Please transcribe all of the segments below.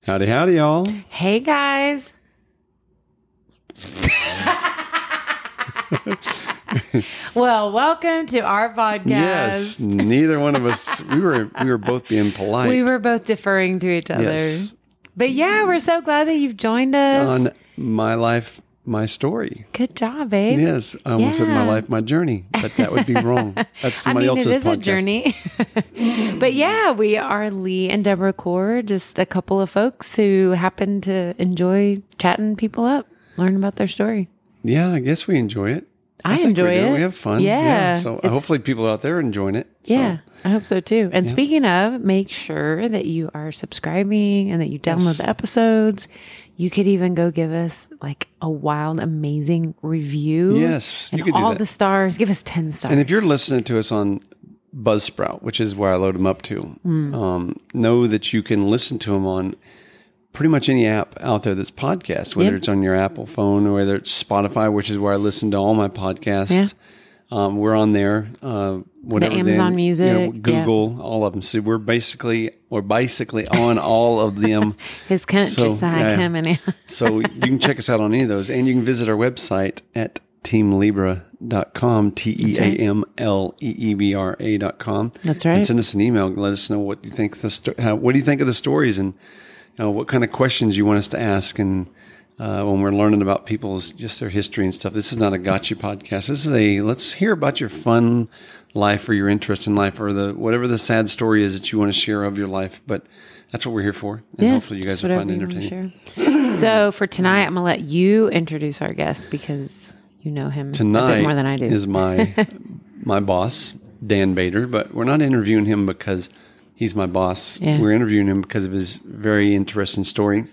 Howdy, howdy, y'all. Hey, guys. Well, welcome to our podcast. Yes, neither one of us, we were both being polite. We were both deferring to each other. Yes. But yeah, we're so glad that you've joined us. On My Life, My Story. Good job, babe. Yes, I almost said My Yeah. Life, My Journey, but that would be wrong. That's somebody else's it is podcast. a journey. But yeah, we are Lee and Deborah Core, just a couple of folks who happen to enjoy chatting people up, learning about their story. Yeah, I guess we enjoy it. I think enjoy we do. it. We have fun. Yeah. So It's- hopefully people out there are enjoying it. So, Yeah, I hope so too. And speaking of, make sure that you are subscribing and that you download the episodes. You could even go give us like a wild, amazing review. Yes, you and could do all that. the stars. Give us 10 stars. And if you're listening to us on Buzzsprout, which is where I load them up to, know that you can listen to them on pretty much any app out there that's podcast, whether it's on your Apple phone or whether it's Spotify, which is where I listen to all my podcasts. We're on there. Whatever Amazon Music, Google, all of them. So we're basically on all of them. His country side coming in. So you can check us out on any of those, and you can visit our website at teamlibra.com, teamlebra.com. That's right. And send us an email. Let us know what you think what do you think of the stories, and what kind of questions you want us to ask. And when we're learning about people's just their history and stuff, this is not a gotcha podcast. This is let's hear about your fun life or your interest in life or whatever the sad story is that you want to share of your life. But that's what we're here for. And hopefully you guys will find it entertaining. So for tonight, I'm going to let you introduce our guest because you know him a bit more than I do. Tonight is my boss, Dan Bader, but we're not interviewing him because he's my boss. Yeah. We're interviewing him because of his very interesting story.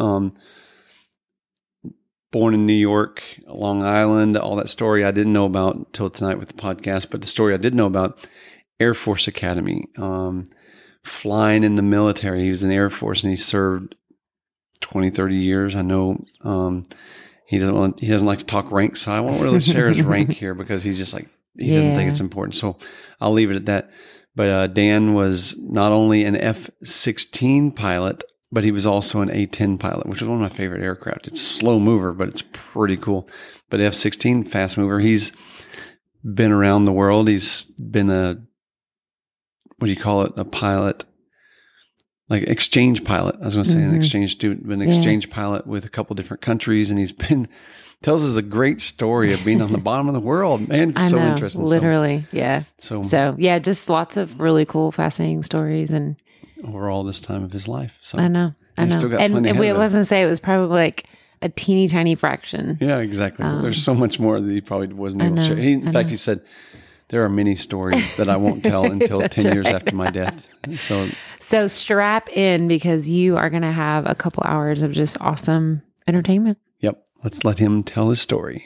Born in New York, Long Island, all that story I didn't know about until tonight with the podcast, but the story I did know about, Air Force Academy, flying in the military. He was in the Air Force and he served 20, 30 years. I know he doesn't like to talk rank, so I won't really share his rank here because he's just like, he doesn't think it's important. So I'll leave it at that. But Dan was not only an F-16 pilot, but he was also an A-10 pilot, which was one of my favorite aircraft. It's a slow mover, but it's pretty cool. But F-16, fast mover. He's been around the world. He's been a pilot, like exchange pilot. I was going to say an exchange student, been an exchange pilot with a couple different countries. And he's tells us a great story of being on the bottom of the world. Man, it's so interesting. Literally, yeah. So yeah, just lots of really cool, fascinating stories and over all this time of his life. So I know. Still got plenty and ahead we of him. wasn't say it was probably like a teeny tiny fraction. Yeah, exactly. There's so much more that he probably wasn't able to share. In fact, he said, there are many stories that I won't tell until 10 years after my death. So strap in because you are going to have a couple hours of just awesome entertainment. Yep. Let's let him tell his story.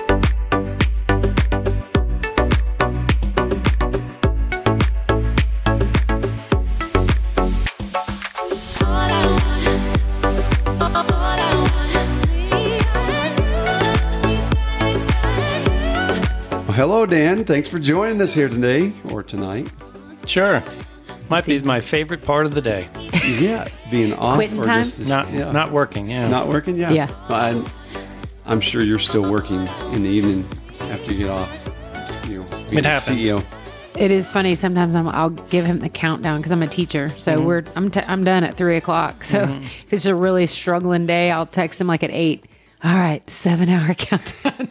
Hello, Dan. Thanks for joining us here today or tonight. Sure. Might be my favorite part of the day. Yeah, being off Quitting or time? just Not working, yeah. Not working, yeah. Yeah. I'm sure you're still working in the evening after you get off. Being It happens. CEO. It is funny. Sometimes I'll give him the countdown because I'm a teacher. So I'm done at 3:00. So if it's a really struggling day, I'll text him like at 8. All right, 7-hour countdown.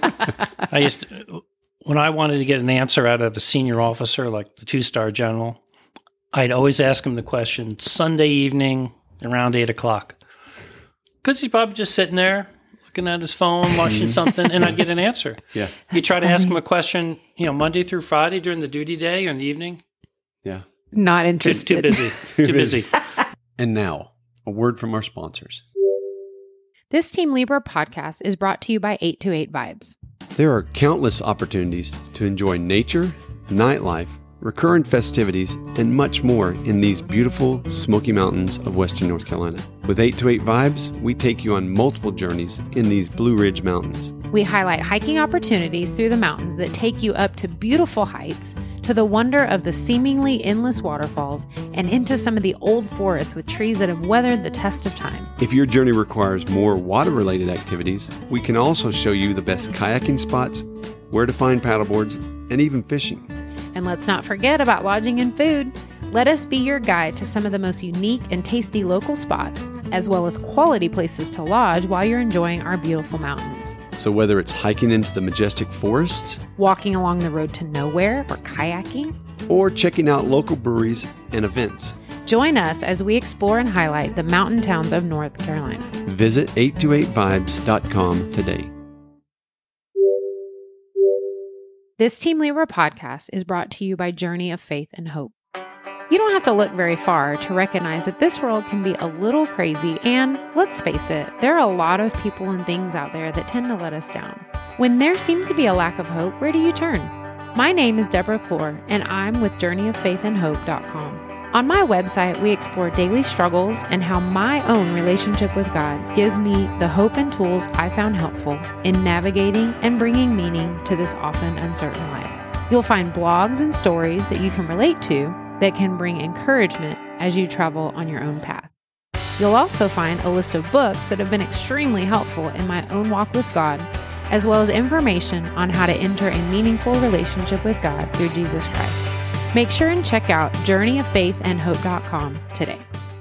When I wanted to get an answer out of a senior officer, like the 2-star general, I'd always ask him the question, Sunday evening around 8:00. Because he's probably just sitting there looking at his phone, watching something, and I'd get an answer. Yeah. You try to ask him a question, Monday through Friday during the duty day or in the evening. Yeah. Not interested. Too busy. Too busy. And now, a word from our sponsors. This Team Libra podcast is brought to you by 828 Vibes. There are countless opportunities to enjoy nature, nightlife, recurrent festivities, and much more in these beautiful Smoky Mountains of Western North Carolina. With 828 Vibes, we take you on multiple journeys in these Blue Ridge Mountains. We highlight hiking opportunities through the mountains that take you up to beautiful heights to to the wonder of the seemingly endless waterfalls, and into some of the old forests with trees that have weathered the test of time. If your journey requires more water-related activities, we can also show you the best kayaking spots, where to find paddleboards, and even fishing. And let's not forget about lodging and food. Let us be your guide to some of the most unique and tasty local spots, as well as quality places to lodge while you're enjoying our beautiful mountains. So whether it's hiking into the majestic forests, Walking along the road to nowhere, or kayaking, or checking out local breweries and events, join us as we explore and highlight the mountain towns of North Carolina. visit 828vibes.com today. This Team Libra podcast is brought to you by Journey of Faith and Hope. You don't have to look very far to recognize that this world can be a little crazy, and let's face it, there are a lot of people and things out there that tend to let us down. When there seems to be a lack of hope, where do you turn? My name is Deborah Clore, and I'm with JourneyOfFaithAndHope.com. On my website, we explore daily struggles and how my own relationship with God gives me the hope and tools I found helpful in navigating and bringing meaning to this often uncertain life. You'll find blogs and stories that you can relate to that can bring encouragement as you travel on your own path. You'll also find a list of books that have been extremely helpful in my own walk with God, as well as information on how to enter a meaningful relationship with God through Jesus Christ. Make sure and check out JourneyOfFaithAndHope.com today.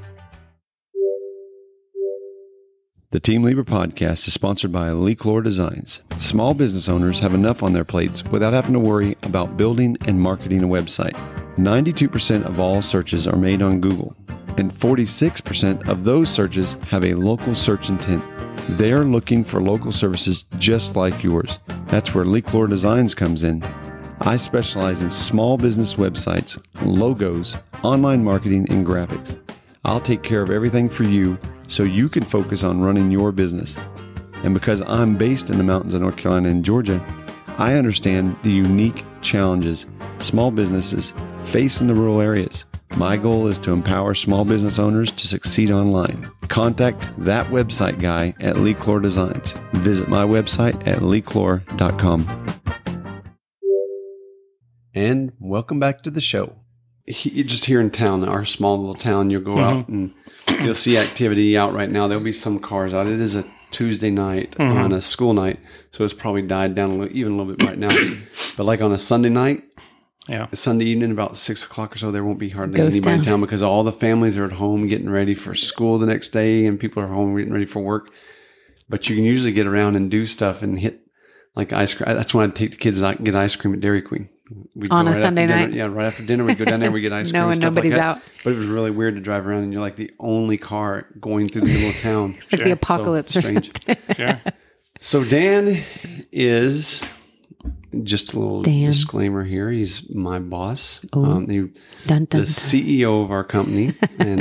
The Team Libra podcast is sponsored by LeClore Designs. Small business owners have enough on their plates without having to worry about building and marketing a website. 92% of all searches are made on Google, and 46% of those searches have a local search intent. They are looking for local services just like yours. That's where LeClore Designs comes in. I specialize in small business websites, logos, online marketing, and graphics. I'll take care of everything for you so you can focus on running your business. And because I'm based in the mountains of North Carolina and Georgia, I understand the unique challenges small businesses face in the rural areas. My goal is to empower small business owners to succeed online. Contact that website guy at LeClore Designs. Visit my website at leclore.com. And welcome back to the show. Just here in town, our small little town, you'll go out and you'll see activity out right now. There'll be some cars out. It is a Tuesday night on a school night, so it's probably died down even a little bit right now. But like on a Sunday night, Sunday evening about 6 o'clock or so, there won't be hardly anybody in town because all the families are at home getting ready for school the next day, and people are home getting ready for work. But you can usually get around and do stuff and hit like ice cream. That's when I'd take the kids out and get ice cream at Dairy Queen. We'd on a Sunday night? Yeah, right after dinner, we'd go down there, we get ice cream. No, and nobody's like out. But it was really weird to drive around and you're like the only car going through the middle of town. Like the apocalypse So or strange. something. Sure. So Dan is, just a little Dan. disclaimer here, he's my boss. Dun, The dun. CEO of our company.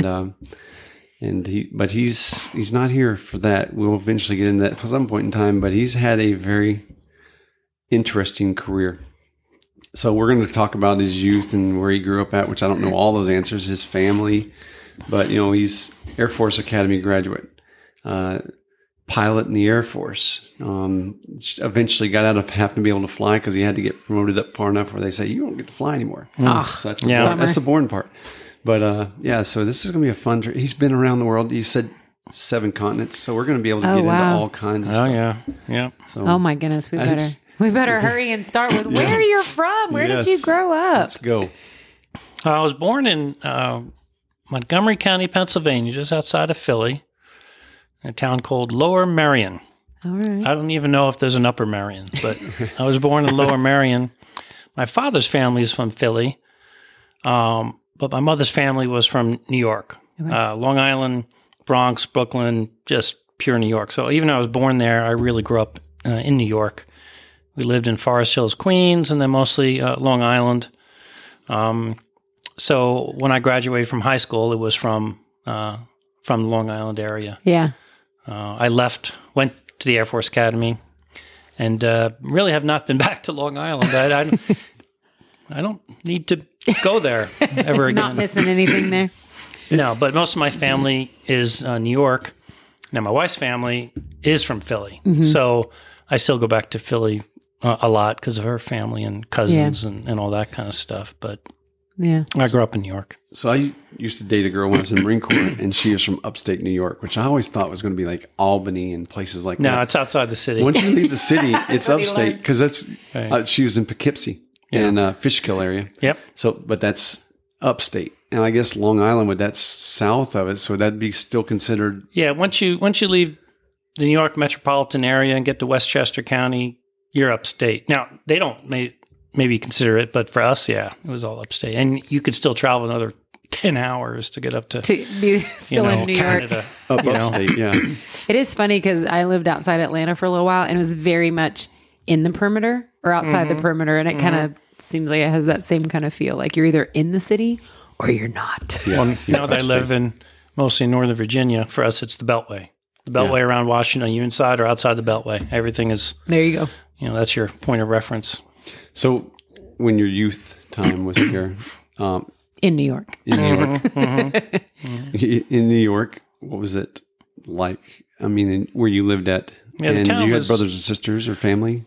But he's not here for that. We'll eventually get into that at some point in time, but he's had a very interesting career. So we're going to talk about his youth and where he grew up at, which I don't know all those answers, his family, but he's Air Force Academy graduate, pilot in the Air Force. Eventually got out of having to be able to fly because he had to get promoted up far enough where they say, you don't get to fly anymore. So that's the boring part. But so this is going to be a fun trip. He's been around the world. You said 7 continents, so we're going to be able to get into all kinds of stuff. Yeah. So, Oh my goodness, we better hurry and start with where you're from. Where did you grow up? Let's go. I was born in Montgomery County, Pennsylvania, just outside of Philly, in a town called Lower Merion. All right. I don't even know if there's an Upper Merion, but I was born in Lower Merion. My father's family is from Philly, but my mother's family was from New York, Long Island, Bronx, Brooklyn, just pure New York. So even though I was born there, I really grew up in New York. We lived in Forest Hills, Queens, and then mostly Long Island. So when I graduated from high school, it was from the Long Island area. Yeah. I went to the Air Force Academy, and really have not been back to Long Island. I don't need to go there ever again. Not missing anything there. No, but most of my family is New York. Now, my wife's family is from Philly. So I still go back to Philly a lot because of her family and cousins and all that kind of stuff. But Yeah. I grew up in New York. So I used to date a girl when I was in the Marine Corps, and she was from upstate New York, which I always thought was going to be like Albany and places like that. No, it's outside the city. Once you leave the city, it's what he upstate learned. because that's Right. she was in Poughkeepsie and Fishkill area. Yep. So, but that's upstate, and I guess Long Island, that's south of it, so that'd be still considered. Yeah, once you leave the New York metropolitan area and get to Westchester County, you're upstate. Now, they don't maybe consider it, but for us, yeah, it was all upstate. And you could still travel another 10 hours to get up to be still in New York. Canada. Upstate, yeah. It is funny because I lived outside Atlanta for a little while and it was very much in the perimeter or outside the perimeter. And it kind of seems like it has that same kind of feel. Like you're either in the city or you're not. Well, now that I live in mostly in Northern Virginia, for us, it's the Beltway. The Beltway around Washington, you inside or outside the Beltway. Everything is, There you go. that's your point of reference. So, when your youth time was here, In New York. in New York, in New York, what was it like? I mean, where you lived at, Yeah, the and town you had was- brothers and sisters or family.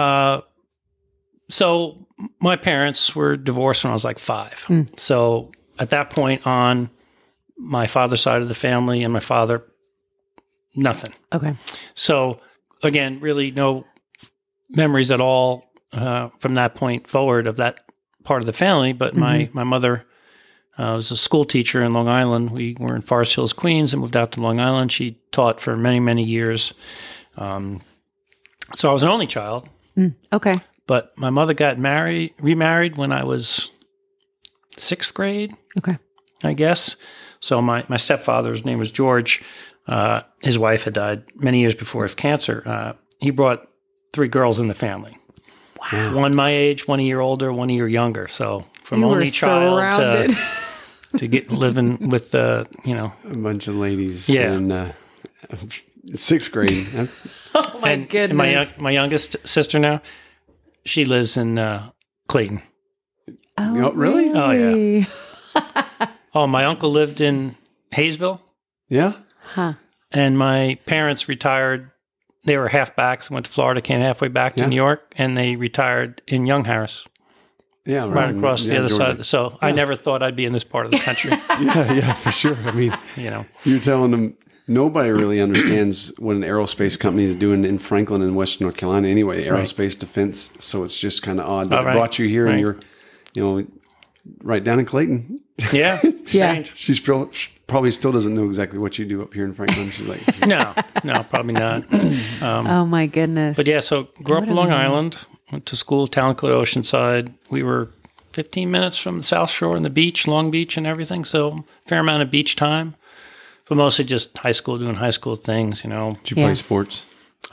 So my parents were divorced when I was like 5. So at that point on my father's side of the family and my father, nothing. Okay. So again, really no memories at all from that point forward of that part of the family. But my mother was a school teacher in Long Island. We were in Forest Hills, Queens, and moved out to Long Island. She taught for many, many years. So I was an only child. Okay. But my mother got remarried when I was 6th grade, Okay. I guess. So my stepfather's name was George. His wife had died many years before of cancer. He brought 3 girls in the family. Wow. One my age, 1 year older, 1 year younger. So from You were only child surrounded. to get living with A bunch of ladies. Yeah. In 6th grade. That's, Oh my and goodness. my youngest sister now, she lives in Clayton. Oh, really? Oh, yeah. Oh, my uncle lived in Hayesville. yeah. Huh. And my parents retired. They were halfbacks, went to Florida, came halfway back to Yeah. New York, and they retired in Young Harris, Yeah. right across the other Georgia. side. So I never thought I'd be in this part of the country. Yeah, for sure. I mean, You're you're telling them nobody really understands what an aerospace company is doing in Franklin and Western North Carolina anyway, aerospace defense. So it's just kind of odd that Oh, it right. brought you here Right. and you're, right down in Clayton. Yeah. Yeah. Strange. She probably still doesn't know exactly what you do up here in Franklin. She's like, No, probably not. Oh my goodness. But yeah, so grew up in Long Island, went to school, Town Code Oceanside. We were 15 minutes from the South Shore and the beach, Long Beach and everything. So fair amount of beach time, but mostly just high school, doing high school things, did you Yeah. play sports?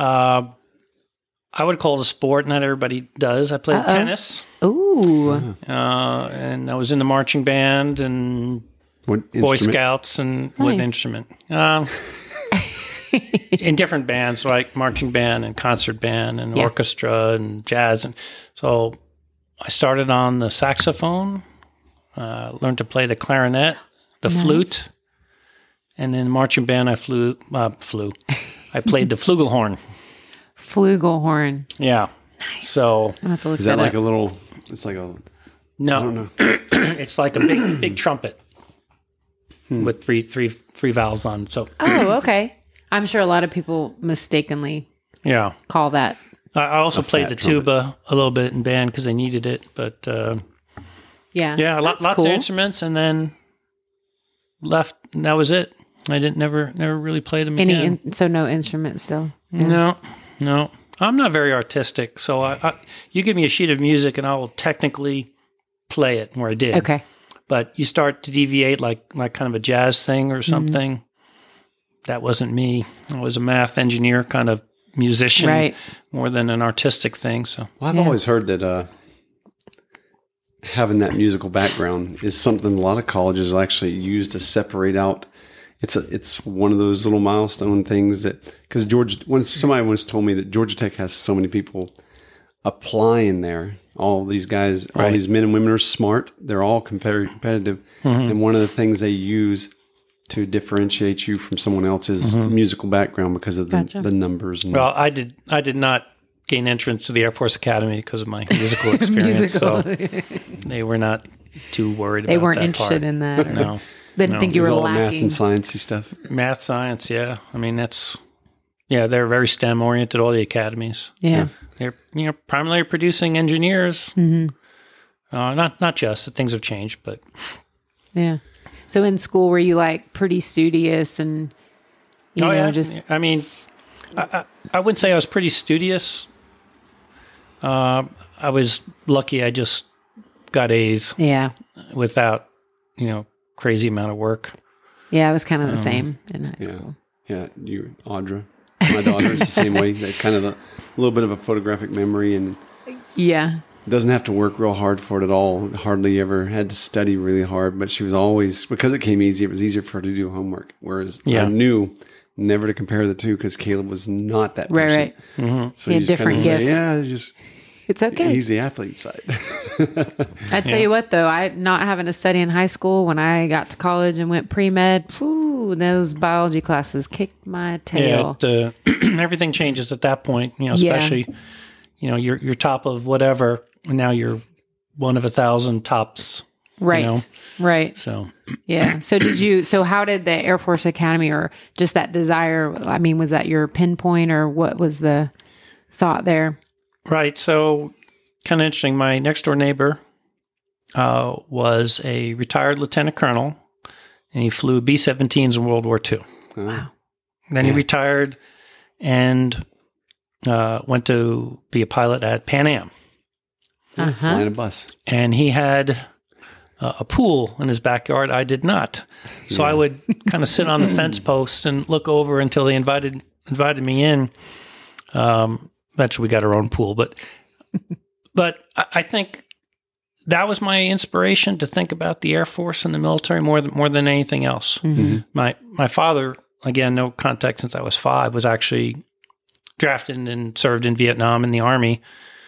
I would call it a sport. Not everybody does. I played tennis, Ooh. and I was in the marching band and What Boy instrument? Scouts and what Nice. instrument. In different bands, like marching band and concert band and Yeah. orchestra and jazz. And so I started on the saxophone, learned to play the clarinet, the flute, and in marching band I flew. I played the flugelhorn. Flugelhorn. Yeah. So I'll have to look Is that that like up. a little? It's like a. no, I don't know. it's like a big trumpet with three valves on. So Oh, okay. I'm sure a lot of people mistakenly yeah. call that. I also played fat the trumpet. tuba a little bit in band because they needed it. But Yeah. yeah, That's lots cool. of instruments, and then left. And that was it. I didn't never really played them again. So no instrument still. No. I'm not very artistic, so I you give me a sheet of music and I will technically play it where I did. Okay. But you start to deviate like kind of a jazz thing or something. That wasn't me. I was a math engineer kind of musician Right. more than an artistic thing. So Well, I've Yeah. always heard that having that musical background is something a lot of colleges actually use to separate out. It's one of those little milestone things that because somebody once told me that Georgia Tech has so many people applying there. All these guys, all Right. these men and women are smart. They're all very competitive, and one of the things they use to differentiate you from someone else is musical background because of Gotcha. the numbers. And, well, I did not gain entrance to the Air Force Academy because of my musical experience. So they were not too worried about that. They weren't part. interested in that. No. Didn't think you It was were all math lacking. and sciencey stuff. Math, science, yeah. I mean, they're very STEM oriented, all the academies. Yeah. They're, primarily producing engineers. Mm-hmm. Not just that things have changed, but Yeah. So in school, were you like pretty studious and, you know, just. I mean, I wouldn't say I was pretty studious. I was lucky. I just got A's Yeah. without, crazy amount of work. Yeah. I was kind of the same in high Yeah. school. Yeah, you, Audra. My daughter is the same way. That kind of a little bit of a photographic memory, and Yeah. doesn't have to work real hard for it at all. Hardly ever had to study really hard, but she was always, because it came easy, it was easier for her to do homework. Whereas I knew never to compare the two because Caleb was not that person. Right. Mm-hmm. So He you had just different kinda gifts. say, just It's okay. he's the athlete side. I tell you what, though, I not having to study in high school, when I got to college and went pre-med, those biology classes kicked my tail. Yeah, everything changes at that point. Especially, you're top of whatever, and now you're one of 1,000 tops. Right. Right. So Yeah. So how did the Air Force Academy, or just that desire, I mean, was that your pinpoint, or what was the thought there? right. So kind of interesting. My next door neighbor was a retired lieutenant colonel, and he flew B-17s in World War II. Wow. Then he retired and went to be a pilot at Pan Am. Flying a bus. And he had a pool in his backyard. I did not. So I would kind of sit on the fence post and look over until they invited me in. Eventually we got our own pool, but I think that was my inspiration to think about the Air Force and the military more than anything else. Mm-hmm. My father, again, no contact since I was 5, was actually drafted and served in Vietnam in the Army.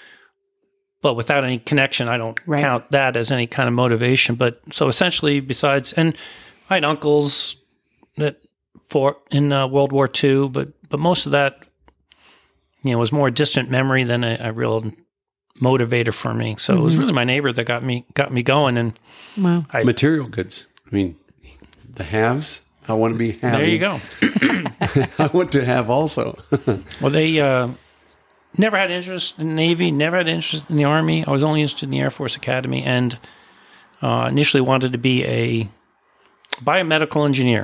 But without any connection, I don't count that as any kind of motivation. But so essentially, besides, and I had uncles that fought in World War II, but most of that, was more a distant memory than a real motivator for me. So it was really my neighbor that got me going. And Wow. Material goods. I mean, the haves. I want to be having. there you go. I want to have also. Well, they never had interest in the Navy, never had interest in the Army. I was only interested in the Air Force Academy, and initially wanted to be a biomedical engineer.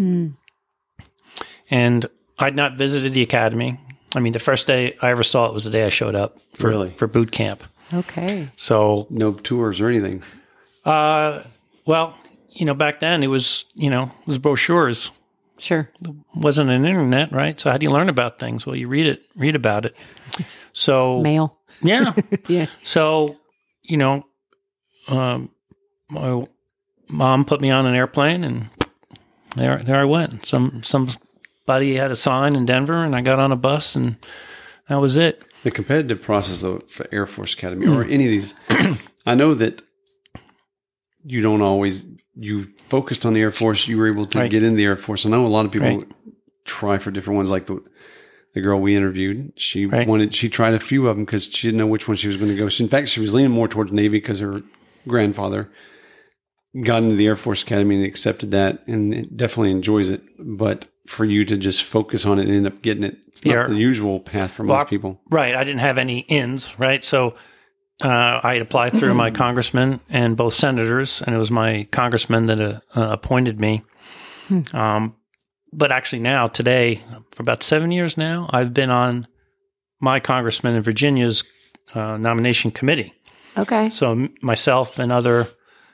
And I'd not visited the academy. I mean, the first day I ever saw it was the day I showed up for boot camp. Okay. So, No tours or anything. well, back then it was brochures. Sure. Wasn't an internet, right? So how do you learn about things? Well, you read about it. So Mail. yeah. Yeah. So, my mom put me on an airplane, and there I went. Somebody had a sign in Denver, and I got on a bus, and that was it. The competitive process, though, for Air Force Academy or any of these, I know that you don't always. You focused on the Air Force. You were able to get in the Air Force. I know a lot of people try for different ones. Like the girl we interviewed, she tried a few of them because she didn't know which one she was going to go. In fact, she was leaning more towards Navy because her grandfather got into the Air Force Academy and accepted that, and definitely enjoys it. But for you to just focus on it and end up getting it, it's not the usual path for most people. Right. I didn't have any ins, right? So I had applied through my congressman and both senators, and it was my congressman that appointed me. But actually now, today, for about 7 years now, I've been on my congressman in Virginia's nomination committee. Okay. So myself and other,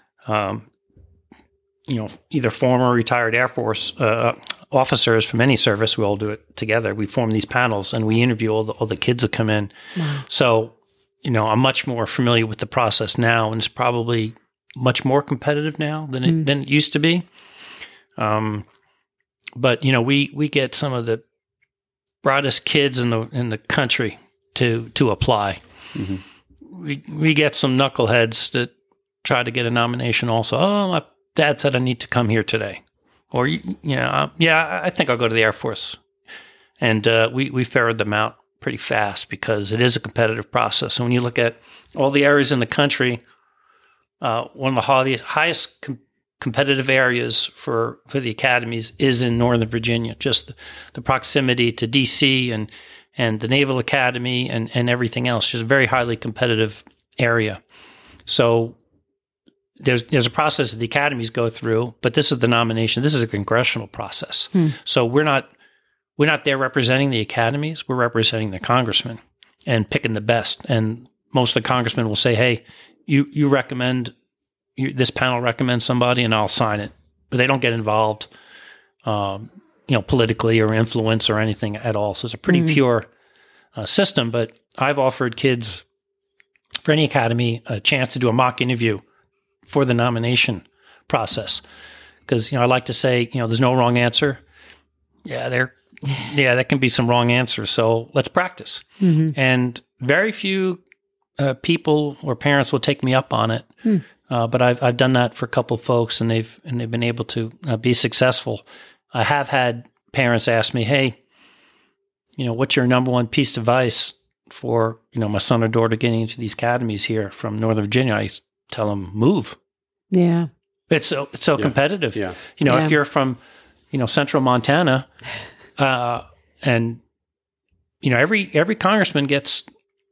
either former or retired Air Force officers from any service, we all do it together. We form these panels and we interview all the kids that come in. Wow. So, I'm much more familiar with the process now, and it's probably much more competitive now than it used to be. But we get some of the brightest kids in the country to apply. Mm-hmm. We get some knuckleheads that try to get a nomination also. Oh, my dad said I need to come here today. Or, I think I'll go to the Air Force. And we ferret them out pretty fast because it is a competitive process. And when you look at all the areas in the country, one of the highest competitive areas for the academies is in Northern Virginia. Just the proximity to D.C. and the Naval Academy and everything else, just a very highly competitive area. So there's a process that the academies go through, but this is the nomination. This is a congressional process. So we're not there representing the academies. We're representing the congressmen and picking the best. And most of the congressmen will say, "Hey, you recommend this panel recommends somebody, and I'll sign it." But they don't get involved, politically or influence or anything at all. So it's a pretty pure system. But I've offered kids for any academy a chance to do a mock interview for the nomination process, because I like to say there's no wrong answer. Yeah, there can be some wrong answers. So let's practice. And very few people or parents will take me up on it. But I've done that for a couple of folks, and they've been able to be successful. I have had parents ask me, "Hey, what's your number one piece of advice for my son or daughter getting into these academies here from Northern Virginia?" I tell them, move. Yeah, it's so competitive. Yeah, if you're from Central Montana, and every congressman gets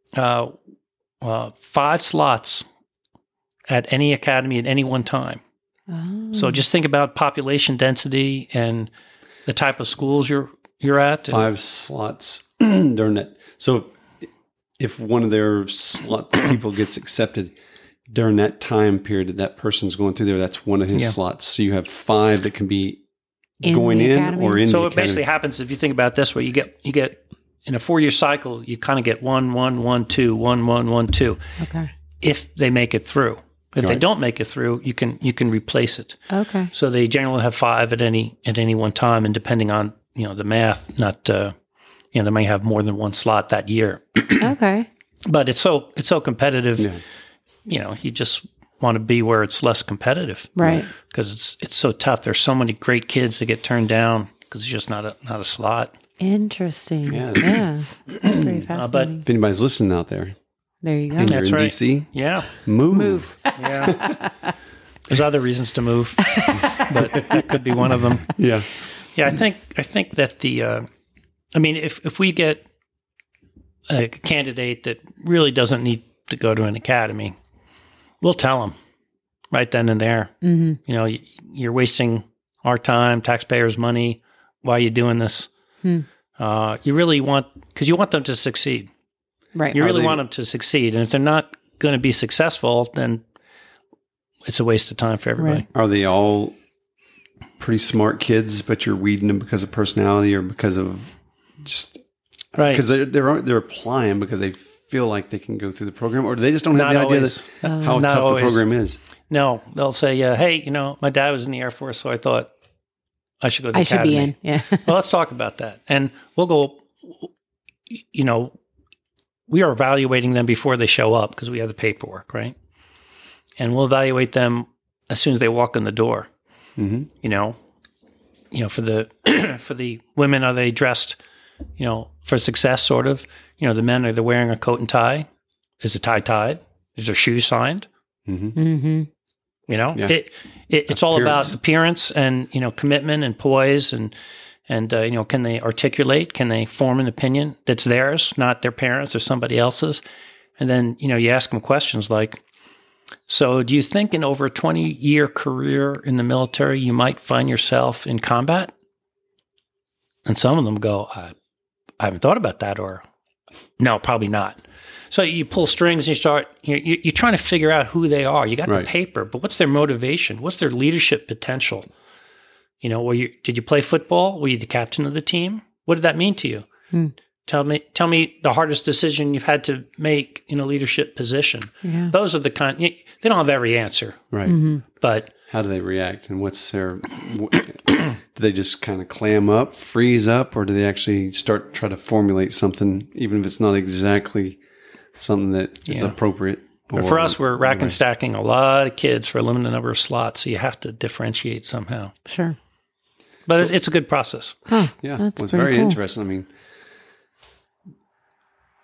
5 slots at any academy at any one time. Oh. So just think about population density and the type of schools you're at. 5 slots during that. So if one of their slot people gets accepted during that time period that person's going through there, that's one of his slots. So you have 5 that can be going in academy? or in. So the it basically happens, if you think about it this way, you get in a 4-year cycle, you kind of get 1, 1, 1, 2, 1, 1, 1, 2. Okay. If they make it through. If they don't make it through, you can replace it. Okay. So they generally have 5 at any one time, and depending on the math, not they may have more than 1 slot that year. Okay. But it's so competitive. Yeah. You just want to be where it's less competitive, Right? Because it's so tough. There's so many great kids that get turned down because it's just not a slot. Interesting. Yeah. Yeah. That's very fascinating. If anybody's listening out there, There you go. and you're That's in right. DC, Yeah. move. Yeah. There's other reasons to move, but that could be one of them. Yeah. Yeah, I think that if we get a candidate that really doesn't need to go to an academy, we'll tell them right then and there. Mm-hmm. You're wasting our time, taxpayers' money. Why are you doing this? You really because you want them to succeed. Right. You really want them to succeed. And if they're not going to be successful, then it's a waste of time for everybody. Right. Are they all pretty smart kids, but you're weeding them because of personality or because of just Right. because they're applying because they feel like they can go through the program, or do they just don't have Not the always. idea that how Not tough always. the program is? No, they'll say, hey, my dad was in the Air Force, so I thought I should go to the I should academy. be in. Yeah. Well, let's talk about that. And we'll go, we are evaluating them before they show up because we have the paperwork, right? And we'll evaluate them as soon as they walk in the door. Mm-hmm. For the women, are they dressed, for success, sort of? The men, are they wearing a coat and tie? Is the tie tied? Is their shoes signed? Mm-hmm. Mm-hmm. Yeah. It's all about appearance and commitment and poise and can they articulate? Can they form an opinion that's theirs, not their parents or somebody else's? And then you ask them questions like, "So, do you think in over a 20-year career in the military you might find yourself in combat?" And some of them go, "I haven't thought about that," or "No, probably not." So you pull strings and you start, you're trying to figure out who they are. You got the paper, but what's their motivation? What's their leadership potential? Did you play football? Were you the captain of the team? What did that mean to you? Tell me the hardest decision you've had to make in a leadership position. Yeah. Those are the kind, they don't have every answer. Right. Mm-hmm. But how do they react, and what's their? Do they just kind of clam up, freeze up, or do they actually try to formulate something, even if it's not exactly something that is appropriate? But for us, we're rack and stacking a lot of kids for a limited number of slots, so you have to differentiate somehow. Sure. But it's a good process. Huh. Yeah, That's it was pretty very cool. interesting. I mean,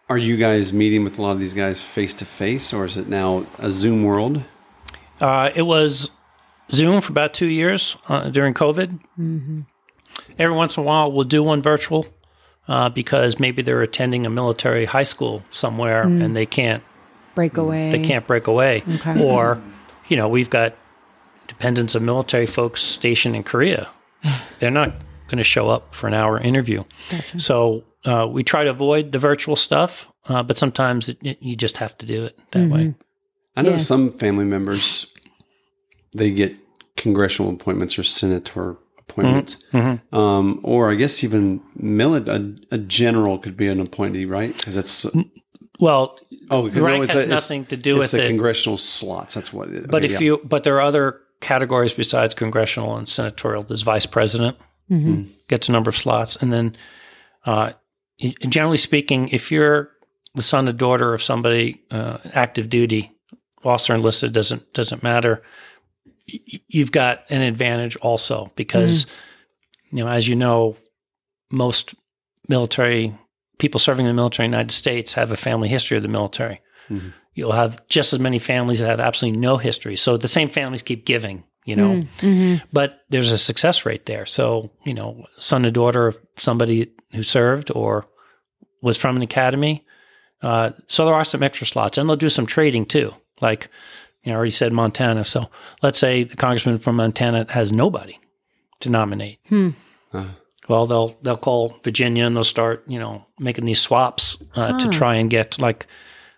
Are you guys meeting with a lot of these guys face to face, or is it now a Zoom world? It was Zoom for about 2 years during COVID. Mm-hmm. Every once in a while, we'll do one virtual because maybe they're attending a military high school somewhere and they can't break away. They can't break away. Okay. Or, we've got dependents of military folks stationed in Korea. They're not going to show up for an hour interview. Gotcha. So we try to avoid the virtual stuff, but sometimes you just have to do it that way. I know Yeah. some family members, they get congressional appointments or senator appointments. Or I guess even a general could be an appointee, right? Because that's... Well, because rank has nothing to do with it's the it. congressional slots. That's what it is. But Okay, but there are other categories besides congressional and senatorial. There's vice president, gets a number of slots. And then generally speaking, if you're the son or daughter of somebody active duty, officer enlisted, doesn't matter. You've got an advantage also because, as you know, most military people serving in the military in the United States have a family history of the military. You'll have just as many families that have absolutely no history. So the same families keep giving, but there's a success rate there. So, son or daughter of somebody who served or was from an academy. So there are some extra slots, and they'll do some trading too. Like, I already said Montana. So let's say the congressman from Montana has nobody to nominate. Well, they'll call Virginia and they'll start, making these swaps to try and get like.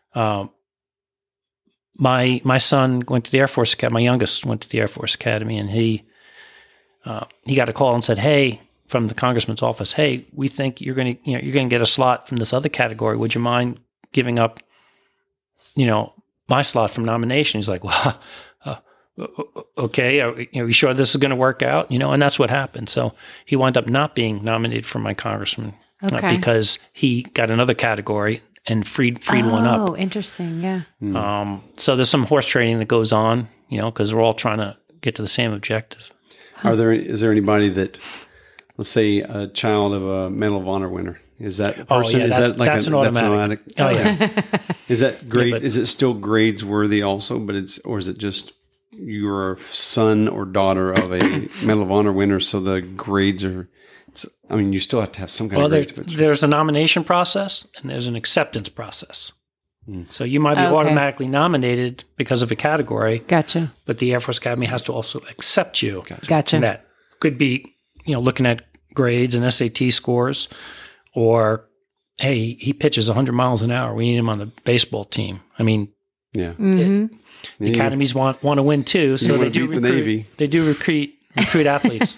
My son went to the Air Force Academy. My youngest went to the Air Force Academy, and he got a call and said, "Hey," from the congressman's office, "Hey, we think you're going to get a slot from this other category. Would you mind giving up, my slot from nomination?" He's like, "Well, okay, are you sure this is going to work out?" And that's what happened. So he wound up not being nominated for my congressman because he got another category and freed one up. Oh, interesting. Yeah. So there's some horse trading that goes on, because we're all trying to get to the same objectives. Is there anybody that, let's say, a child of a Medal of Honor winner? Is that a person? That's an automatic. Oh yeah. Is that grade? Is it still grades worthy also? But is it just you're a son or daughter of a Medal of Honor winner? So the grades are. You still have to have some kind of grades. There's a nomination process and there's an acceptance process. So you might be automatically nominated because of a category. Gotcha. But the Air Force Academy has to also accept you. Gotcha. And that could be, looking at grades and SAT scores, or, hey, he pitches 100 miles an hour. We need him on the baseball team. Yeah. The academies want to win too, so they do recruit. The Navy. They do recruit athletes.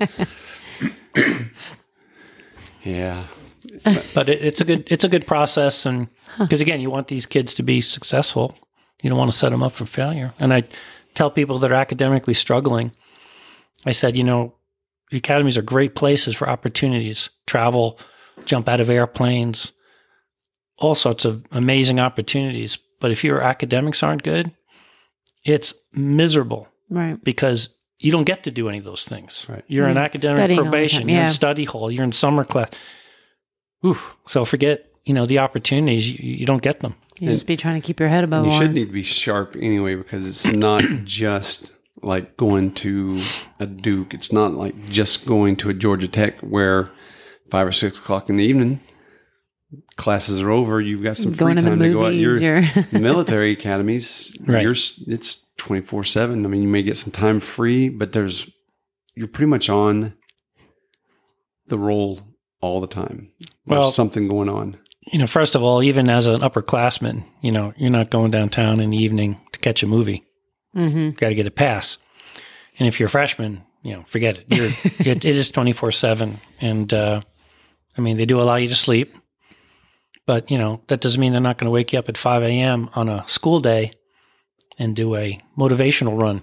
Yeah. But it's a good process, and because again, you want these kids to be successful. You don't want to set them up for failure. And I tell people that are academically struggling, I said, the academies are great places for opportunities, travel, jump out of airplanes, all sorts of amazing opportunities. But if your academics aren't good, it's miserable, right? Because you don't get to do any of those things. Right. You're in academic Studying probation. You're in study hall. You're in summer class. So forget, the opportunities. You don't get them. You just be trying to keep your head above water. You should need to be sharp anyway, because it's not just like going to a Duke. It's not like just going to a Georgia Tech where 5 or 6 o'clock in the evening, classes are over. You've got some free time to go out. Your military academies, right. It's 24/7. You may get some time free, but you're pretty much on the roll all the time. There's something going on. First of all, even as an upperclassman, you're not going downtown in the evening to catch a movie. You got to get a pass. And if you're a freshman, forget it. It is 24/7. And they do allow you to sleep, but that doesn't mean they're not going to wake you up at 5 a.m. on a school day and do a motivational run.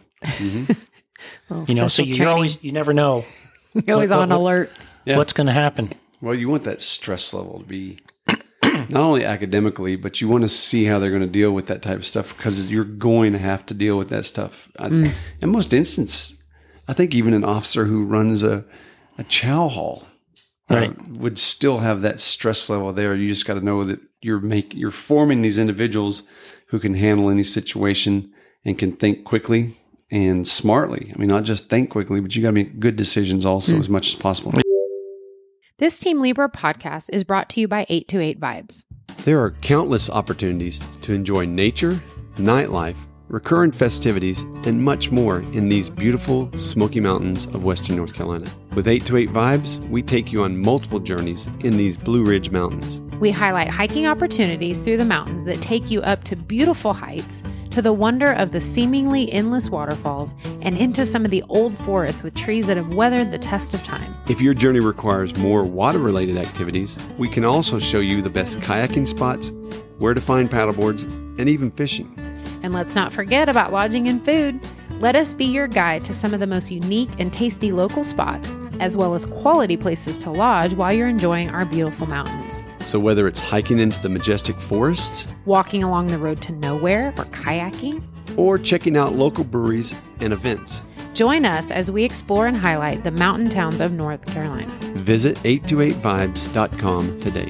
So you never know. You're always on alert. What's going to happen? Well, you want that stress level to be not only academically, but you want to see how they're going to deal with that type of stuff, because you're going to have to deal with that stuff. In most instances, I think even an officer who runs a chow hall would still have that stress level there. You just got to know that you're forming these individuals who can handle any situation and can think quickly and smartly. I mean, not just think quickly, but you got to make good decisions also as much as possible. This Team Libra podcast is brought to you by 828 Vibes. There are countless opportunities to enjoy nature, nightlife, recurrent festivities, and much more in these beautiful Smoky Mountains of Western North Carolina. With 828 Vibes, we take you on multiple journeys in these Blue Ridge Mountains. We highlight hiking opportunities through the mountains that take you up to beautiful heights, to the wonder of the seemingly endless waterfalls, and into some of the old forests with trees that have weathered the test of time. If your journey requires more water-related activities, we can also show you the best kayaking spots, where to find paddleboards, and even fishing. And let's not forget about lodging and food. Let us be your guide to some of the most unique and tasty local spots, as well as quality places to lodge while you're enjoying our beautiful mountains. So whether it's hiking into the majestic forests, Walking along the road to nowhere, or kayaking, or checking out local breweries and events, join us as we explore and highlight the mountain towns of North Carolina. visit 828vibes.com today.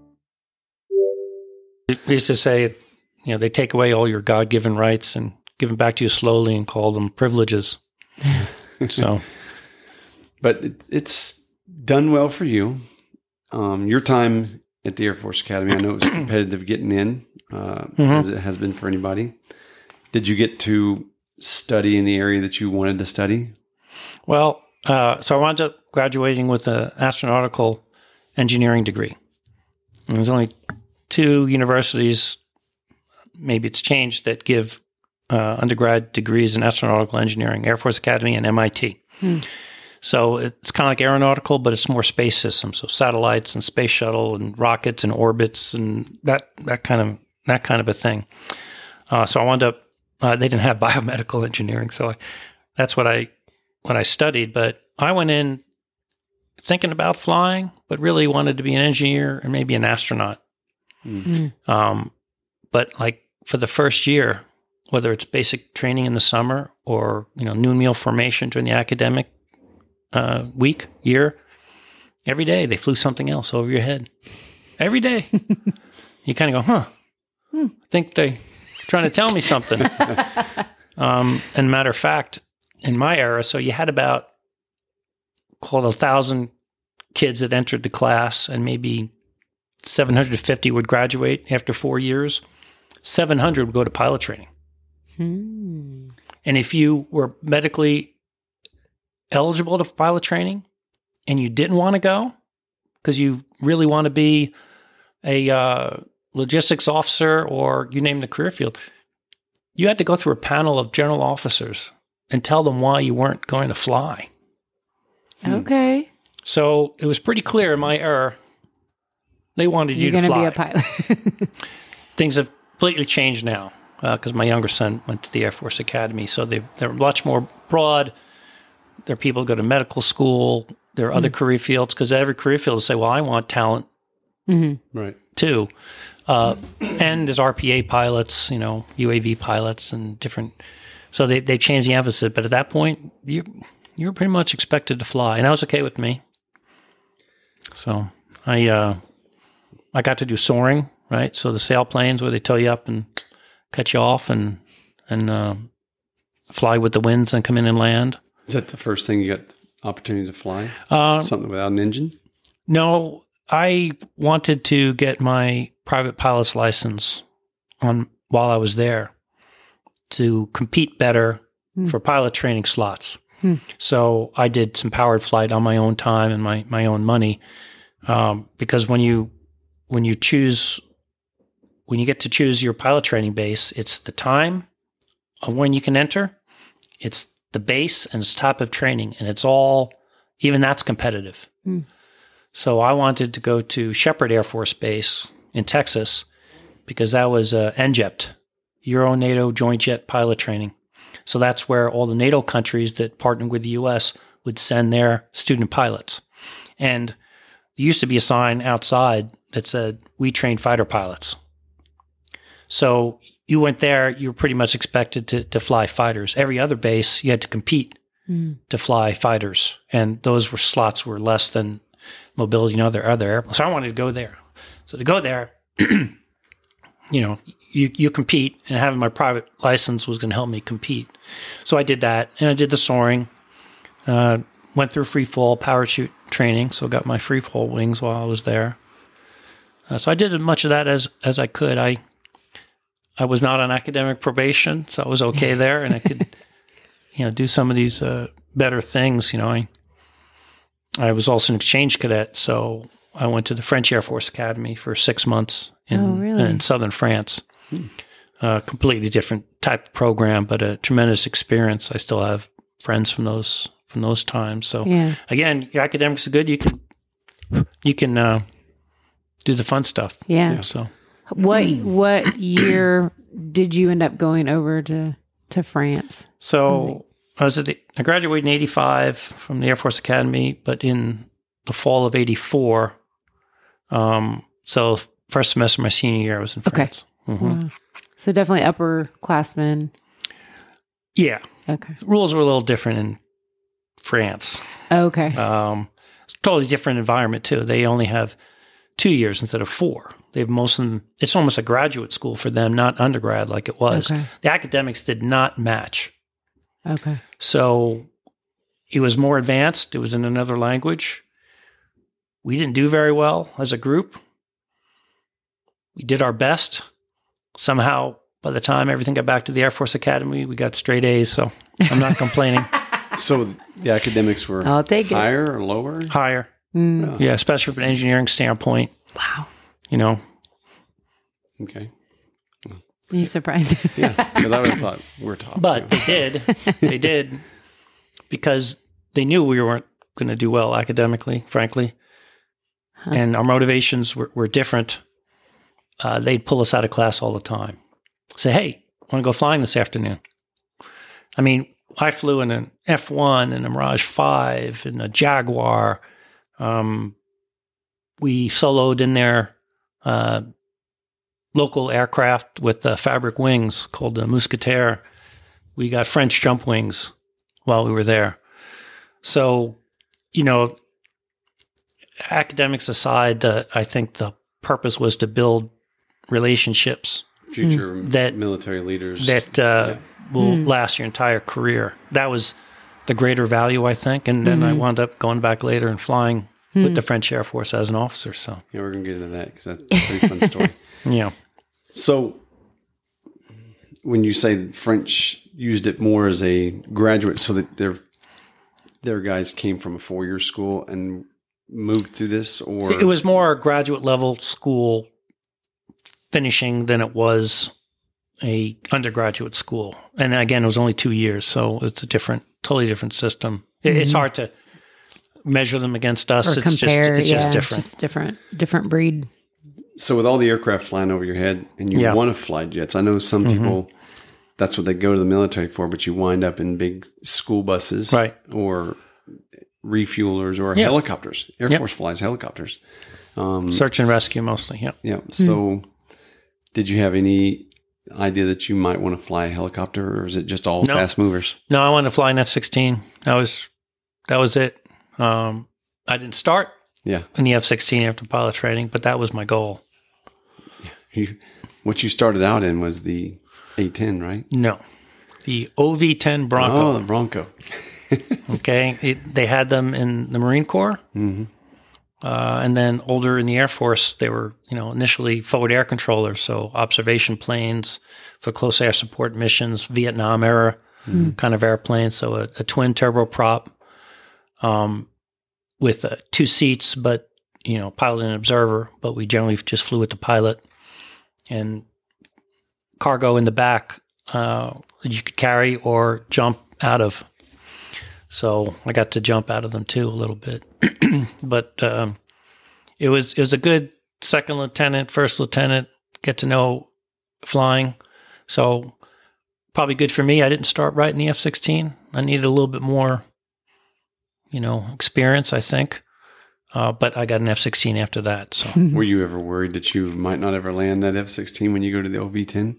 We used to say, they take away all your God-given rights and give them back to you slowly and call them privileges. So, But it's done well for you. Your time at the Air Force Academy, I know it was competitive getting in, as it has been for anybody. Did you get to study in the area that you wanted to study? well, so I wound up graduating with an astronautical engineering degree. And there's only 2 universities, maybe it's changed, that give undergrad degrees in astronautical engineering, Air Force Academy and MIT. So it's kind of like aeronautical, but it's more space systems. So satellites and space shuttle and rockets and orbits and that kind of a thing. So I wound up, they didn't have biomedical engineering. So that's what I studied, but I went in thinking about flying, but really wanted to be an engineer and maybe an astronaut. But like for the first year, whether it's basic training in the summer or, noon meal formation during the academic year, every day they flew something else over your head. Every day. You kind of go, I think they're trying to tell me something. And matter of fact, in my era, so you had about, called 1,000 kids that entered the class, and maybe 750 would graduate after 4 years. 700 would go to pilot training. And if you were medically eligible to pilot training and you didn't want to go because you really want to be a logistics officer or you name the career field, you had to go through a panel of general officers and tell them why you weren't going to fly. Okay. So it was pretty clear in my era, they wanted you to fly. You're going to be a pilot. Things have completely changed now because my younger son went to the Air Force Academy. So they're much more broad. There are people who go to medical school. There are other career fields because every career field will say, well, I want talent Right. too. And there's RPA pilots, UAV pilots and different. So they changed the emphasis. But at that point, you were pretty much expected to fly. And that was okay with me. So I got to do soaring, right? So the sailplanes where they tow you up and cut you off and fly with the winds and come in and land. Is that the first thing you got the opportunity to fly? Something without an engine? No, I wanted to get my private pilot's license while I was there to compete better for pilot training slots. So I did some powered flight on my own time and my own money because when you get to choose your pilot training base, it's the time of when you can enter, it's the base and it's type of training, and it's all, even that's competitive. So I wanted to go to Shepherd Air Force Base in Texas because that was NJEPT, Euro-NATO Joint Jet Pilot Training. So that's where all the NATO countries that partnered with the U.S. would send their student pilots. And there used to be a sign outside that said, "We train fighter pilots." So you went there, you were pretty much expected to fly fighters. Every other base, you had to compete to fly fighters. And those slots were less than mobility and other airplanes. So I wanted to go there. So to go there, you compete, and having my private license was going to help me compete. So I did that, and I did the soaring. Went through free fall parachute training, so got my free fall wings while I was there. So I did as much of that as I could. I was not on academic probation, so I was okay there, and I could, do some of these better things. I was also an exchange cadet, so I went to the French Air Force Academy for 6 months in southern France. Completely different type of program, but a tremendous experience. I still have friends from those times. So again, your academics are good. You can do the fun stuff. Yeah. So what year did you end up going over to France? So I graduated in 85 from the Air Force Academy, but in the fall of 84, so first semester of my senior year I was in France. Okay. Wow. So definitely upperclassmen. Yeah. Okay. Rules were a little different in France. Okay. It's a totally different environment too. They only have 2 years instead of 4. They have most of them. It's almost a graduate school for them, not undergrad like it was. Okay. The academics did not match. Okay. So it was more advanced. It was in another language. We didn't do very well as a group. We did our best. Somehow, by the time everything got back to the Air Force Academy, we got straight A's, so I'm not complaining. So the academics were I'll take it. higher or lower? Higher. Mm. Yeah, especially from an engineering standpoint. Wow. Okay. You surprised me. Yeah, because I would have thought we're top. But they did, because they knew we weren't going to do well academically, frankly. And our motivations were different. They'd pull us out of class all the time. Say, hey, want to go flying this afternoon? I mean, I flew in an F-1 and a Mirage 5 and a Jaguar. We soloed in their local aircraft with fabric wings called the Mousquetaire. We got French jump wings while we were there. So, academics aside, I think the purpose was to build relationships Future military leaders that will last your entire career. That was the greater value, I think. And then I wound up going back later and flying with the French Air Force as an officer. So Yeah, we're going to get into that because that's a pretty fun story. yeah. So when you say the French used it more as a graduate, so that their guys came from a 4-year school and moved through this, or It was more a graduate level school finishing than it was a undergraduate school. And again, it was only 2 years, so it's a totally different system. It's hard to measure them against us. Or It's compare. just different. Just different breed. So with all the aircraft flying over your head, and you want to fly jets, I know some people, that's what they go to the military for, but you wind up in big school buses, Right. or refuelers, or helicopters. Air Force flies helicopters. Search and rescue mostly, yeah. Yeah. So did you have any idea that you might want to fly a helicopter, or is it just all fast movers? No, I wanted to fly an F-16. That was it. I didn't start in the F-16 after pilot training, but that was my goal. What you started out in was the A-10, right? No, the OV-10 Bronco. Oh, the Bronco. Okay, they had them in the Marine Corps, and then older in the Air Force. They were, initially forward air controllers, so observation planes for close air support missions, Vietnam era kind of airplanes. So a twin turboprop with 2 seats, but pilot and observer. But we generally just flew with the pilot, and cargo in the back you could carry or jump out of. So I got to jump out of them too a little bit, but it was a good second lieutenant, first lieutenant, get to know flying. So probably good for me. I didn't start right in the F-16. I needed a little bit more, experience, I think. But I got an F-16 after that. So Were you ever worried that you might not ever land that F-16 when you go to the OV-10?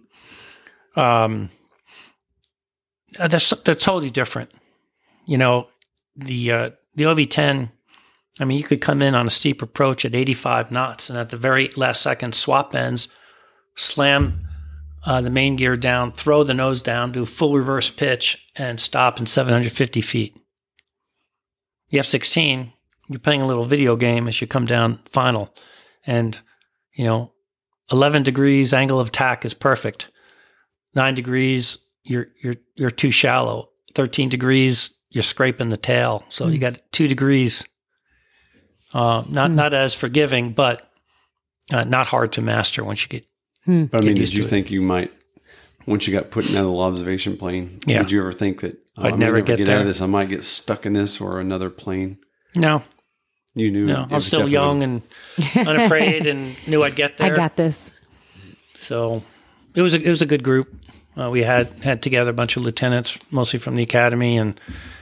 They're totally different. The OV-10 I mean, you could come in on a steep approach at 85 knots and at the very last second swap ends, slam the main gear down, throw the nose down, do full reverse pitch, and stop in 750 feet. The F-16, you're playing a little video game as you come down final. And, 11 degrees angle of attack is perfect. 9 degrees, you're too shallow. 13 degrees, you're scraping the tail. So you got 2 degrees. Not as forgiving, but not hard to master once you get. But I mean, did you think you might, once you got put in that little observation plane, did you ever think that I'd never get out there. of this? I might get stuck in this or another plane. No, you knew. No, I was still young and unafraid, and knew I'd get there. I got this. So it was a good group. We had together a bunch of lieutenants, mostly from the academy, and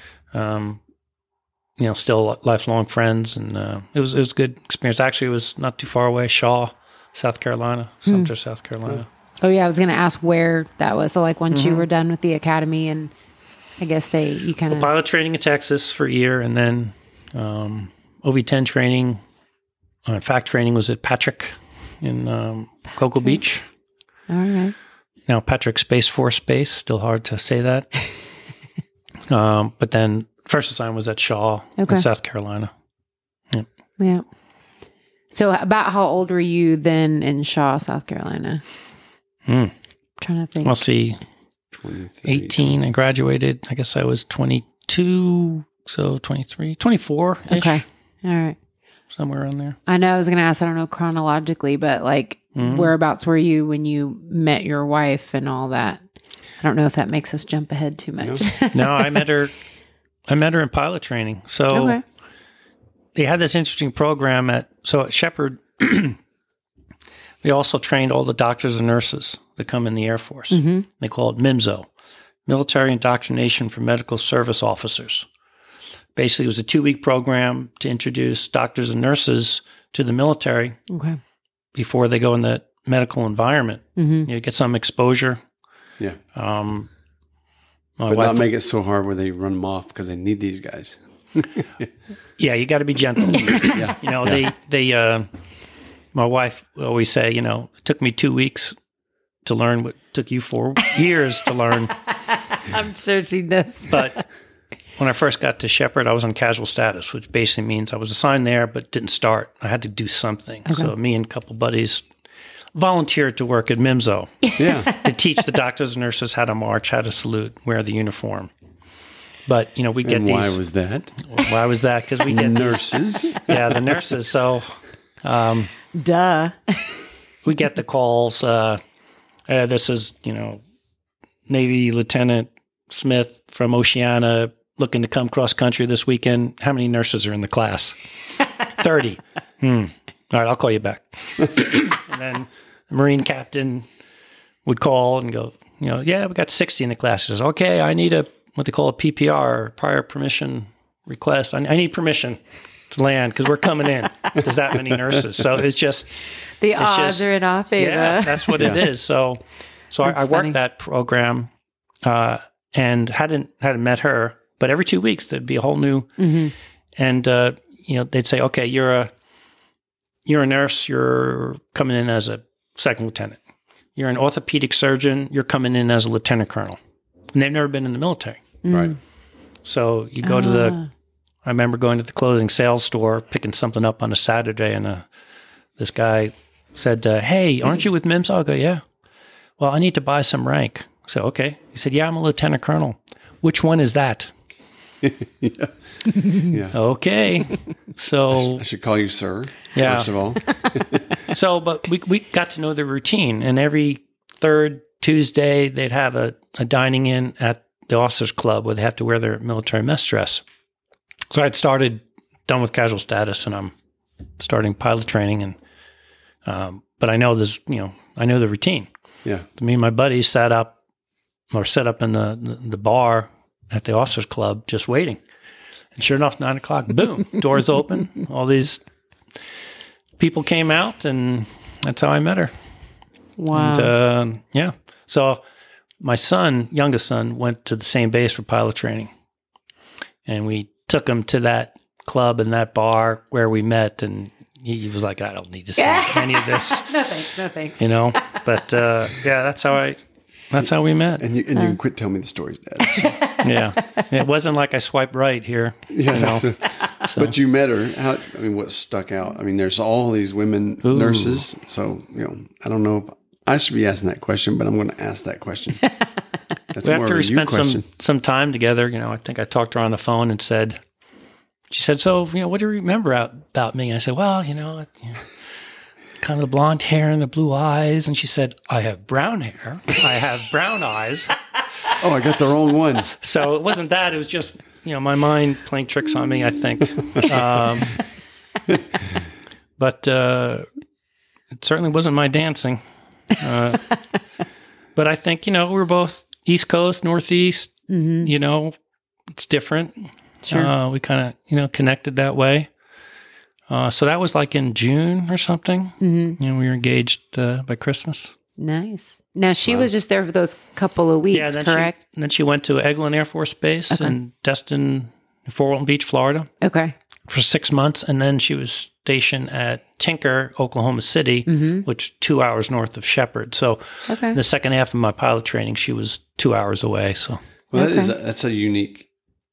still lifelong friends. And it was a good experience. Actually, it was not too far away, Shaw, South Carolina, Sumter, South Carolina. Oh yeah, I was going to ask where that was. So like once you were done with the academy, and I guess you kind of pilot training in Texas for a year, and then OV-10 training. FAC training was at Patrick in Cocoa Beach. All right. Now Patrick Space Force Base. Still hard to say that. But then first assignment was at Shaw in South Carolina. Yep. Yeah. So about how old were you then in Shaw, South Carolina? Trying to think. I'll see. 23. 18. I graduated. I guess I was 22. So 23, 24. Okay. All right. Somewhere around there. I know I was going to ask, I don't know chronologically, but like whereabouts were you when you met your wife and all that? I don't know if that makes us jump ahead too much. No, I met her in pilot training. So they had this interesting program at Shepherd. They also trained all the doctors and nurses that come in the Air Force. They call it MIMSO, Military Indoctrination for Medical Service Officers. Basically, it was a 2-week program to introduce doctors and nurses to the military before they go in the medical environment. Get some exposure. Yeah. But not make it so hard where they run them off because they need these guys. Yeah, you got to be gentle. My wife always say, it took me 2 weeks to learn what took you 4 years to learn. I'm sure she does. But when I first got to Shepherd, I was on casual status, which basically means I was assigned there but didn't start. I had to do something. So me and a couple buddies volunteered to work at MIMSO to teach the doctors and nurses how to march, how to salute, wear the uniform. But, we get And these. why was that? Why was that? Because we get Nurses. the nurses. So Duh. we get the calls. This is, Navy Lieutenant Smith from Oceana looking to come cross country this weekend. How many nurses are in the class? 30. All right, I'll call you back. And then the Marine captain would call and go, yeah, we got 60 in the class. He says, okay, I need what they call a PPR, prior permission request. I need permission to land because we're coming in. There's that many nurses. So it's just... The odds are in our favor. Yeah, that's what it is. So I worked that program and hadn't met her, but every 2 weeks there'd be a whole new, and they'd say, okay, you're a nurse, you're coming in as a second lieutenant. You're an orthopedic surgeon, you're coming in as a lieutenant colonel. And they've never been in the military. Right. So you go to I remember going to the clothing sales store, picking something up on a Saturday, and this guy said, hey, aren't you with MIMSO? I go, yeah. Well, I need to buy some rank. So, okay. He said, yeah, I'm a lieutenant colonel. Which one is that? Yeah. Okay. So I should call you sir, Yeah. first of all. But we got to know the routine, and every third Tuesday they'd have a dining in at the officers club where they have to wear their military mess dress. So I'd done with casual status, and I'm starting pilot training, and but I know this, I know the routine. Yeah. Me and my buddies set up in the bar at the officers club, just waiting. And sure enough, 9 o'clock, boom, doors open. All these people came out, and that's how I met her. Wow. And, so my youngest son, went to the same base for pilot training, and we took him to that club and that bar where we met, and he was like, I don't need to see any of this. No thanks. No thanks. You know, but that's how we met. And you can quit telling me the stories, Dad. So. Yeah, it wasn't like I swiped right here. Yeah, you know? But you met her. What stuck out? I mean, there's all these women nurses. So, I don't know if I should be asking that question, but I'm going to ask that question. That's more After of we a you spent question. some time together, I think I talked to her on the phone and she said, so, what do you remember about me? I said, well, kind of the blonde hair and the blue eyes. And she said, I have brown hair. I have brown eyes. Oh, I got the wrong one. So it wasn't that. It was just, my mind playing tricks on me, I think. But it certainly wasn't my dancing. But I think, we're both East Coast, Northeast. Mm-hmm. It's different. Sure. We kind of, connected that way. So that was like in June or something. Mm-hmm. We were engaged by Christmas. Nice. Now, she was just there for those couple of weeks, correct? Then she went to Eglin Air Force Base in Destin, Fort Walton Beach, Florida. Okay. For 6 months. And then she was stationed at Tinker, Oklahoma City, which 2 hours north of Shepherd. So in the second half of my pilot training, she was 2 hours away. So that's a unique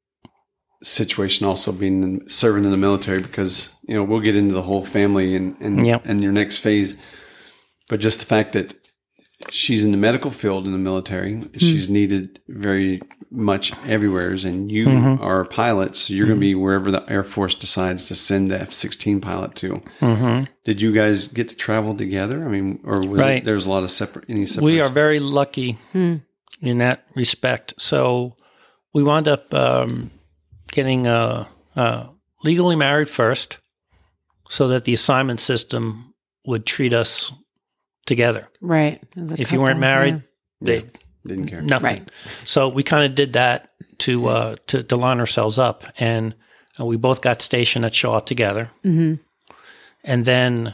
situation also serving in the military, because we'll get into the whole family and your next phase, but just the fact that she's in the medical field in the military, she's needed very much everywhere, and you are a pilot, so you're going to be wherever the Air Force decides to send the F-16 pilot to. Did you guys get to travel together? I mean, or was there's a lot of separation? We are very lucky in that respect. So we wound up getting legally married first, so that the assignment system would treat us together. Right. If you weren't married, they didn't care. Nothing. Right. So we kind of did that to line ourselves up, and we both got stationed at Shaw together. Mm-hmm. And then,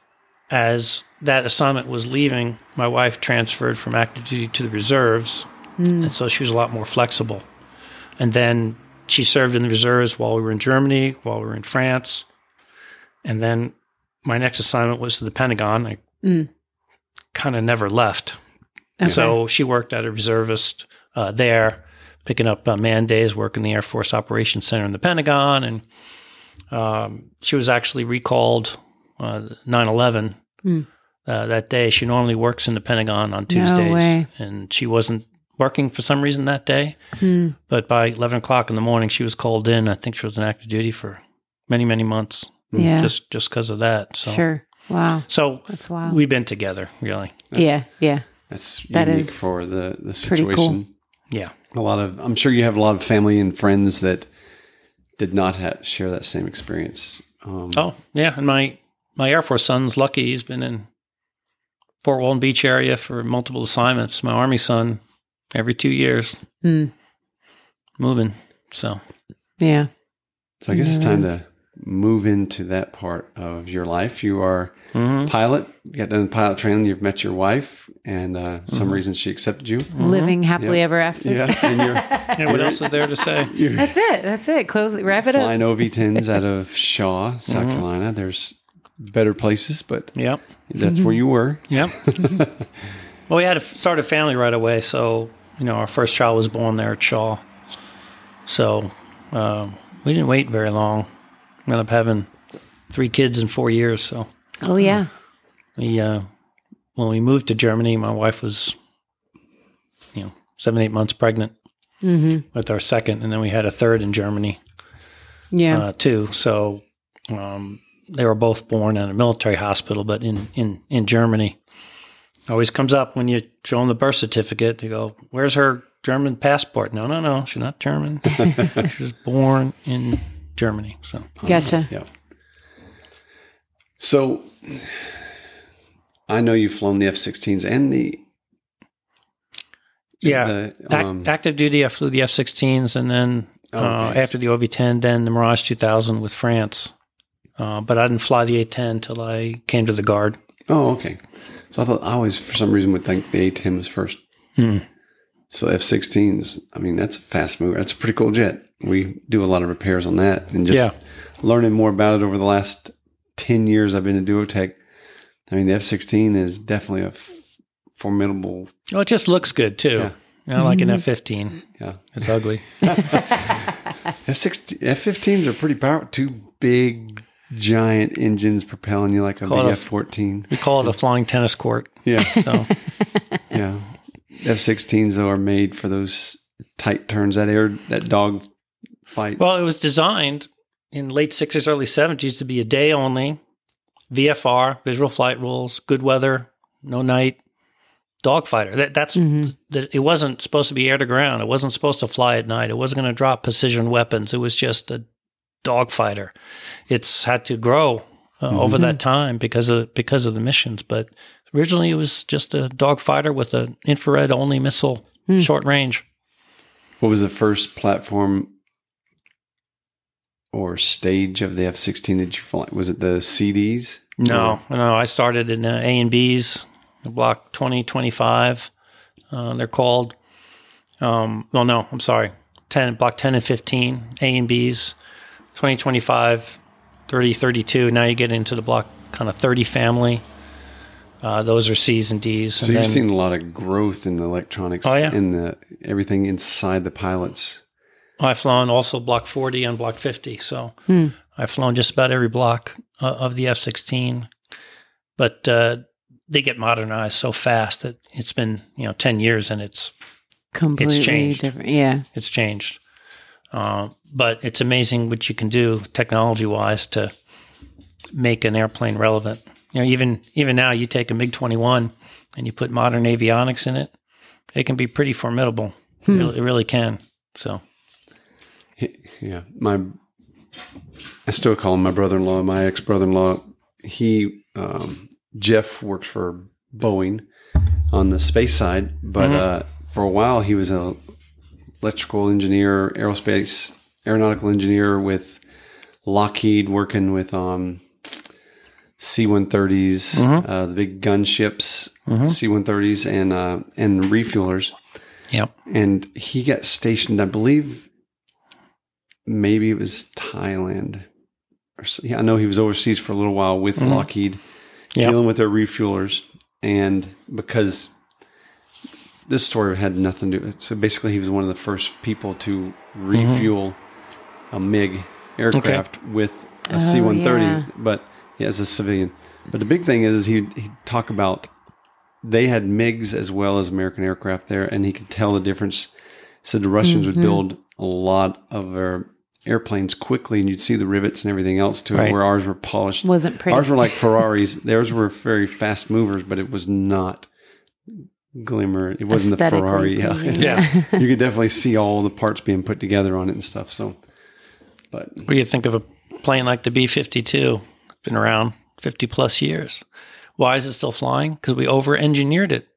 as that assignment was leaving, my wife transferred from active duty to the reserves, and so she was a lot more flexible. And then she served in the reserves while we were in Germany, while we were in France. And then my next assignment was to the Pentagon. I kind of never left. Okay. So she worked at a reservist there, picking up man days, working the Air Force Operations Center in the Pentagon. And she was actually recalled 9/11 that day. She normally works in the Pentagon on Tuesdays. No way. And she wasn't working for some reason that day. But by 11 o'clock in the morning, she was called in. I think she was on active duty for many, many months. Yeah. Just because of that. So. Sure. Wow. So that's wild. We've been together, really. Yeah. That's unique for the situation. Cool. Yeah. I'm sure you have a lot of family and friends that did not share that same experience. And my Air Force son's lucky. He's been in Fort Walton Beach area for multiple assignments. My Army son, every 2 years, moving. So, yeah. So I guess it's time to move into that part of your life. You are pilot. You got done pilot training. You've met your wife, and some reason she accepted you. Living happily ever after. Yeah. And what else is there to say? That's it. Close. Wrap it up. Flying OV-10s out of Shaw, South Carolina. There's better places, but that's where you were. Yep. Well, we had to start a family right away. So, our first child was born there at Shaw. So, we didn't wait very long. We ended up having 3 kids in 4 years. So, when we moved to Germany, my wife was, 7-8 months pregnant with our second, and then we had a third in Germany, too. So, they were both born in a military hospital, but in Germany. Always comes up when you show them the birth certificate. They go, "Where's her German passport?" No, she's not German. She was born in Germany. So gotcha. Yeah. So I know you've flown the F-16s and active duty. I flew the F-16s, and then after the OV-10, then the Mirage 2000 with France. But I didn't fly the A-10 till I came to the Guard. Oh, okay. So I always, for some reason, would think the A-10 was first. So F-16s, I mean, that's a fast mover. That's a pretty cool jet. We do a lot of repairs on that. And just learning more about it over the last 10 years I've been in Duotech. I mean, the F-16 is definitely a formidable. Well, it just looks good too. Yeah. You know, like an F-15. Yeah. It's ugly. F-15s are pretty powerful. Two big, giant engines propelling you like a big F-14. We call it a flying tennis court. Yeah. So Yeah. F-16s though are made for those tight turns, that dog fight. well, it was designed in late 60s, early 70s to be a day only, VFR, visual flight rules, good weather, no night, dogfighter. That it wasn't supposed to be air to ground. It wasn't supposed to fly at night. It wasn't going to drop precision weapons. It was just a dogfighter. It's had to grow over that time because of the missions. But originally, it was just a dogfighter with an infrared only missile, short range. What was the first platform or stage of the F-16 that you fly? Was it the CDs? No. I started in A and Bs, Block 2025. They're called. I'm sorry. Block 10 and 15, A and Bs. 2025, 30, 32. Now you get into the block kind of 30 family. Those are C's and D's. So you've seen a lot of growth in the electronics yeah. Everything inside the pilots. I've flown also Block 40 and Block 50. So I've flown just about every block of the F-16. But they get modernized so fast that it's been 10 years and it's completely changed. Different. Yeah. It's changed. But it's amazing what you can do technology-wise to make an airplane relevant. Even now, you take a MiG-21 and you put modern avionics in it, it can be pretty formidable. It really can. So, yeah, I still call him my brother-in-law, my ex-brother-in-law. Jeff works for Boeing on the space side, but for a while he was an electrical engineer, aeronautical engineer with Lockheed, working with C-130s, the big gunships, C-130s, and refuelers. Yep. And he got stationed, I believe, maybe it was Thailand. I know he was overseas for a little while with Lockheed, dealing with their refuelers. And because this story had nothing to do with it. So basically, he was one of the first people to refuel a MiG aircraft with a C-130, but as a civilian. But the big thing is he'd talk about they had MiGs as well as American aircraft there, and he could tell the difference. So the Russians would build a lot of their airplanes quickly, and you'd see the rivets and everything else to it, where ours were polished. Wasn't pretty. Ours were like Ferraris. Theirs were very fast movers, but it was not glimmer. It wasn't the Ferrari. Yeah. You could definitely see all the parts being put together on it and stuff. So, but what do you think of a plane like the B-52? Been around 50 plus years. Why is it still flying? Because we over-engineered it.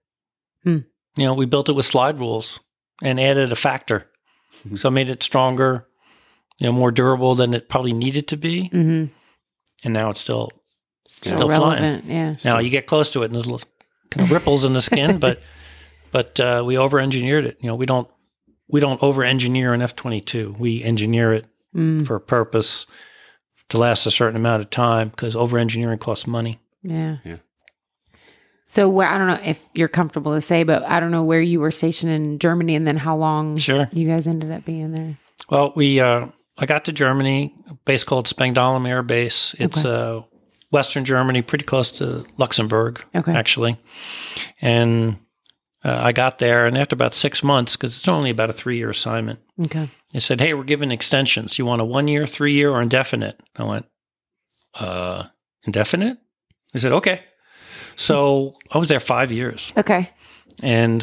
We built it with slide rules and added a factor. So it made it stronger, more durable than it probably needed to be. And now it's still relevant. Flying. Yeah. Now you get close to it and there's little kind of ripples in the skin, but we over-engineered it. We don't over-engineer an F-22. We engineer it for a purpose to last a certain amount of time, because over-engineering costs money. Yeah. So I don't know if you're comfortable to say, but I don't know where you were stationed in Germany and then how long you guys ended up being there. Well, I got to Germany, a base called Spangdahlem Air Base. It's Western Germany, pretty close to Luxembourg, actually. And I got there, and after about 6 months, because it's only about a 3-year assignment, they said, hey, we're giving extensions. You want a 1 year, 3 year, or indefinite? I went, indefinite? They said, okay. So I was there 5 years. Okay. And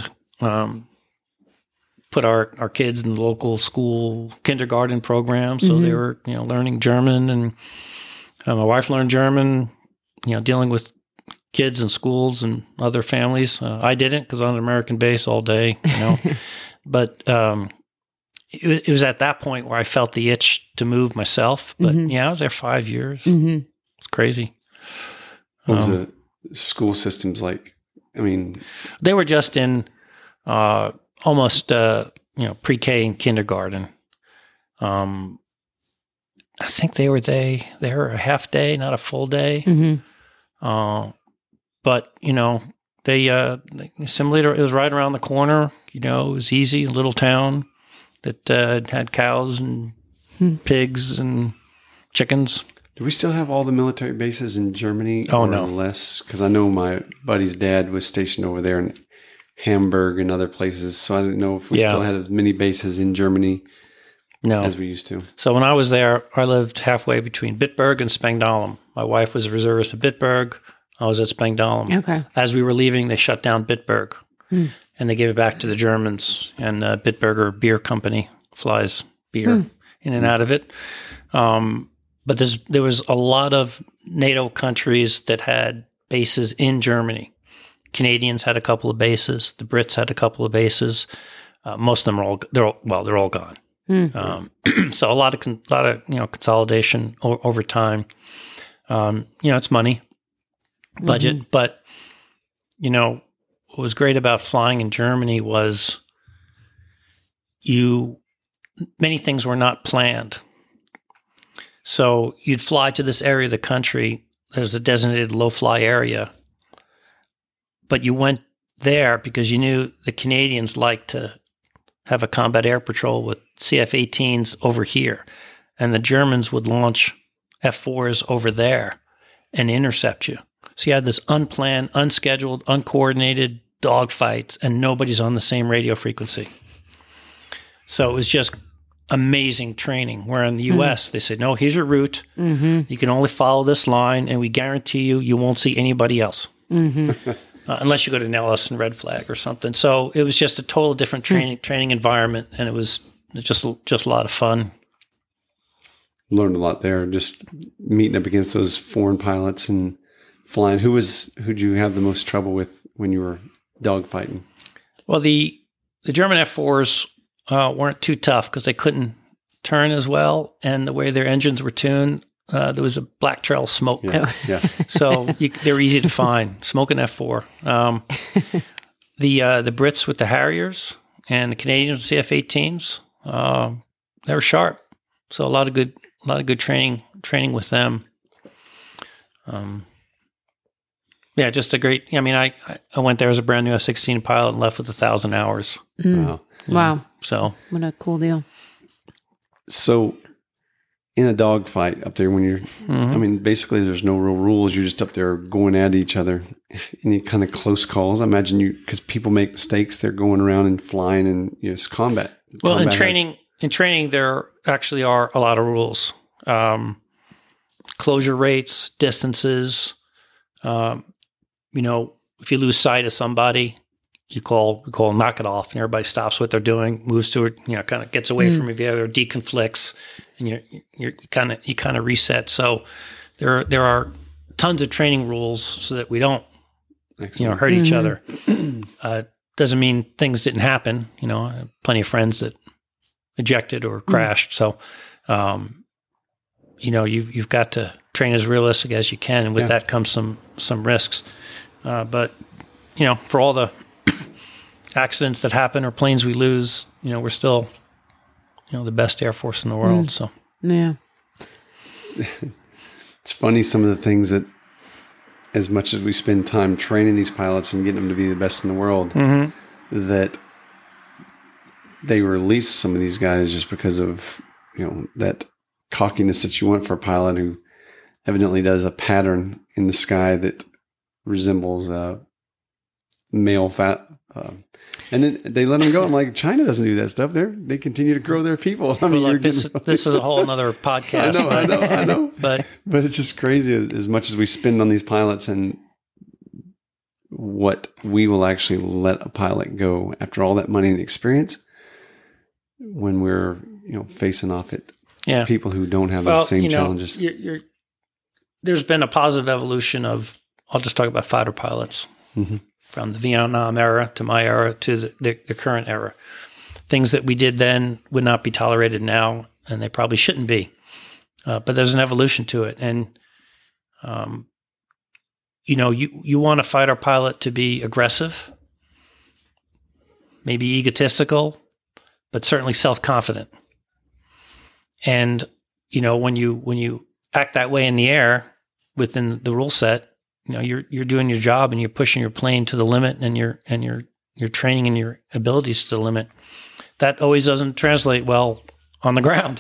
put our kids in the local school kindergarten program. So they were, learning German, and my wife learned German, dealing with kids in schools and other families. I didn't, because I'm on an American base all day, But it was at that point where I felt the itch to move myself. But I was there 5 years. It's crazy. What was the school systems like? I mean, they were just in almost pre-K and kindergarten. I think they were a half day, not a full day. Mm-hmm. But the simulator, it was right around the corner. It was easy, a little town that had cows and pigs and chickens. Do we still have all the military bases in Germany? Oh, or no. less? Because I know my buddy's dad was stationed over there in Hamburg and other places. So I didn't know if we still had as many bases in Germany as we used to. So when I was there, I lived halfway between Bitburg and Spangdahlem. My wife was a reservist at Bitburg. I was at Spangdahlem. Okay. As we were leaving, they shut down Bitburg, and they gave it back to the Germans. And Bitburger Beer Company flies beer in and out of it. But there was a lot of NATO countries that had bases in Germany. Canadians had a couple of bases. The Brits had a couple of bases. Most of them they're all gone. So a lot of consolidation over time. It's money, budget, but what was great about flying in Germany was many things were not planned. So you'd fly to this area of the country. There's a designated low-fly area, but you went there because you knew the Canadians liked to have a combat air patrol with CF-18s over here, and the Germans would launch F-4s over there and intercept you. So you had this unplanned, unscheduled, uncoordinated dogfights, and nobody's on the same radio frequency. So it was just amazing training. Where in the U.S., they said, no, here's your route. You can only follow this line, and we guarantee you won't see anybody else. Unless you go to Nellis and Red Flag or something. So it was just a total different training environment, and it was just a lot of fun. Learned a lot there, just meeting up against those foreign pilots and flying. Who'd you have the most trouble with when you were dogfighting? Well, the German F-4s weren't too tough because they couldn't turn as well, and the way their engines were tuned, there was a black trail of smoke. Yeah. So they were easy to find. Smoke an F-4. The Brits with the Harriers and the Canadians with CF-18s, they were sharp. So a lot of good training with them. Just a great. I mean, I went there as a brand new F-16 pilot and left with 1,000 hours. Wow. So what a cool deal. So in a dogfight up there, when you're, I mean, basically there's no real rules. You're just up there going at each other. Any kind of close calls? I imagine because people make mistakes, they're going around and flying, and it's combat. Well, in training, there actually are a lot of rules. Closure rates, distances. If you lose sight of somebody, you call knock it off, and everybody stops what they're doing, moves to it, kind of gets away from each other, deconflicts, and you kind of reset. So there are tons of training rules so that we don't hurt each other. Doesn't mean things didn't happen. I have plenty of friends that ejected or crashed. So you've got to train as realistic as you can, and with that comes some risks. But for all the accidents that happen or planes we lose, we're still the best Air Force in the world. So it's funny, some of the things that, as much as we spend time training these pilots and getting them to be the best in the world, that they release some of these guys just because of that cockiness that you want for a pilot who evidently does a pattern in the sky that resembles male fat. And then they let them go. I'm like, China doesn't do that stuff. They continue to grow their people. I mean, this is a whole other podcast. I know. But it's just crazy as much as we spend on these pilots and what we will actually let a pilot go after all that money and experience when we're facing off at people who don't have those same challenges. There's been a positive evolution of, I'll just talk about fighter pilots. From the Vietnam era to my era to the current era. Things that we did then would not be tolerated now, and they probably shouldn't be. But there's an evolution to it. And, you want a fighter pilot to be aggressive, maybe egotistical, but certainly self-confident. And when you act that way in the air within the rule set, you're doing your job and you're pushing your plane to the limit, and you're training and your abilities to the limit. That always doesn't translate well on the ground,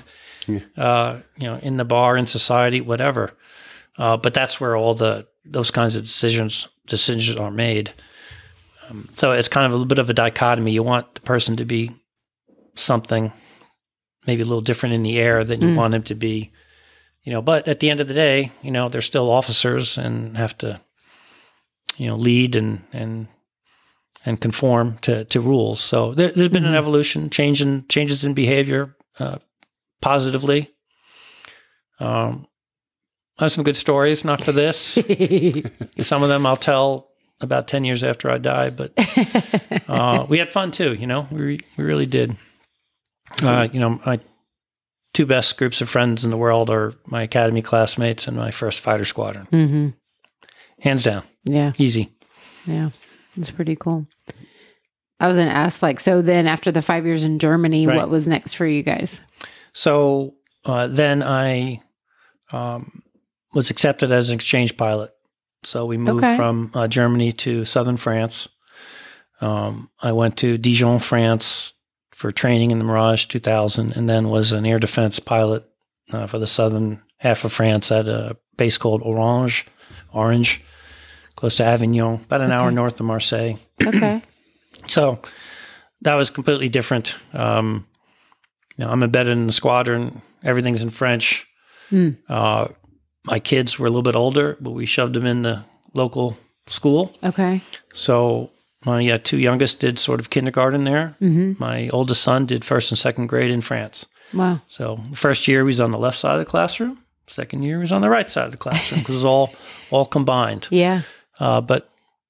in the bar, in society, whatever. But that's where all those kinds of decisions are made. So it's kind of a little bit of a dichotomy. You want the person to be something maybe a little different in the air than you want him to be, but at the end of the day, they're still officers and have to, lead and conform to rules. So there's been an evolution, changes in behavior, positively. I have some good stories, not for this. Some of them I'll tell about 10 years after I die, but we had fun too, we really did. My two best groups of friends in the world are my academy classmates and my first fighter squadron. Mm-hmm. Hands down. Yeah. Easy. Yeah. It's pretty cool. I was going to ask, so then after the 5 years in Germany, Right. what was next for you guys? So then I was accepted as an exchange pilot. So we moved from Germany to southern France. I went to Dijon, France for training in the Mirage 2000, and then was an air defense pilot for the southern half of France at a base called Orange, close to Avignon, about an hour north of Marseille. Okay. So that was completely different. I'm embedded in the squadron. Everything's in French. My kids were a little bit older, but we shoved them in the local school. Okay. So my two youngest did sort of kindergarten there. Mm-hmm. My oldest son did first and second grade in France. Wow. So the first year he was on the left side of the classroom. Second year he was on the right side of the classroom because it was all combined. Yeah. But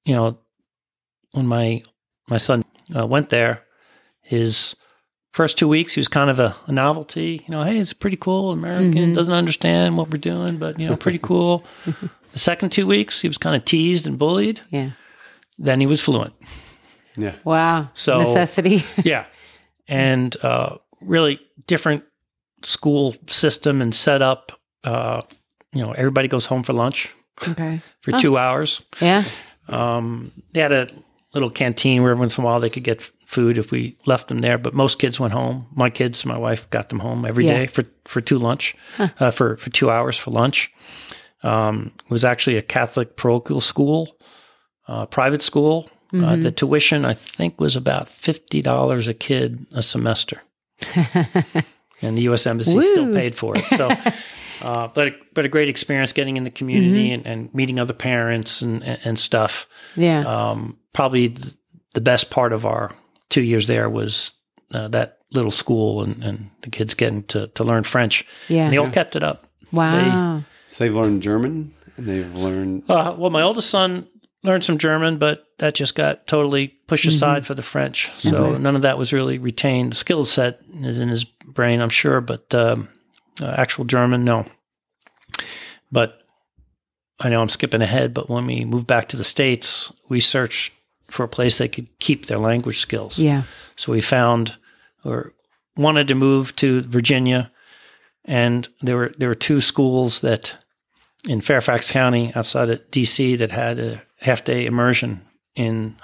when my son went there, his first 2 weeks he was kind of a novelty. Hey, it's pretty cool. American, doesn't understand what we're doing, but pretty cool. The second 2 weeks he was kind of teased and bullied. Yeah. Then he was fluent. Yeah. Wow. So necessity. Yeah. And really different school system and setup. Everybody goes home for lunch Okay. for 2 hours. Yeah. They had a little canteen where once in a while they could get food if we left them there. But most kids went home. My kids, my wife got them home every day for 2 hours for lunch. It was actually a Catholic parochial school, private school. The tuition, I think, was about $50 a kid a semester. And the U.S. Embassy still paid for it. So, but a great experience getting in the community and meeting other parents and stuff. Yeah. Probably the best part of our 2 years there was that little school and the kids getting to learn French. Yeah. And they all kept it up. Wow. So they've learned German, and they've learned. Well, my oldest son learned some German, but that just got totally pushed aside for the French. So none of that was really retained. The skill set is in his brain, I'm sure, but actual German, no. But I know I'm skipping ahead, but when we moved back to the States, we searched for a place they could keep their language skills. Yeah. So we found or wanted to move to Virginia, and there were two schools that in Fairfax County outside of D.C. that had a half-day immersion in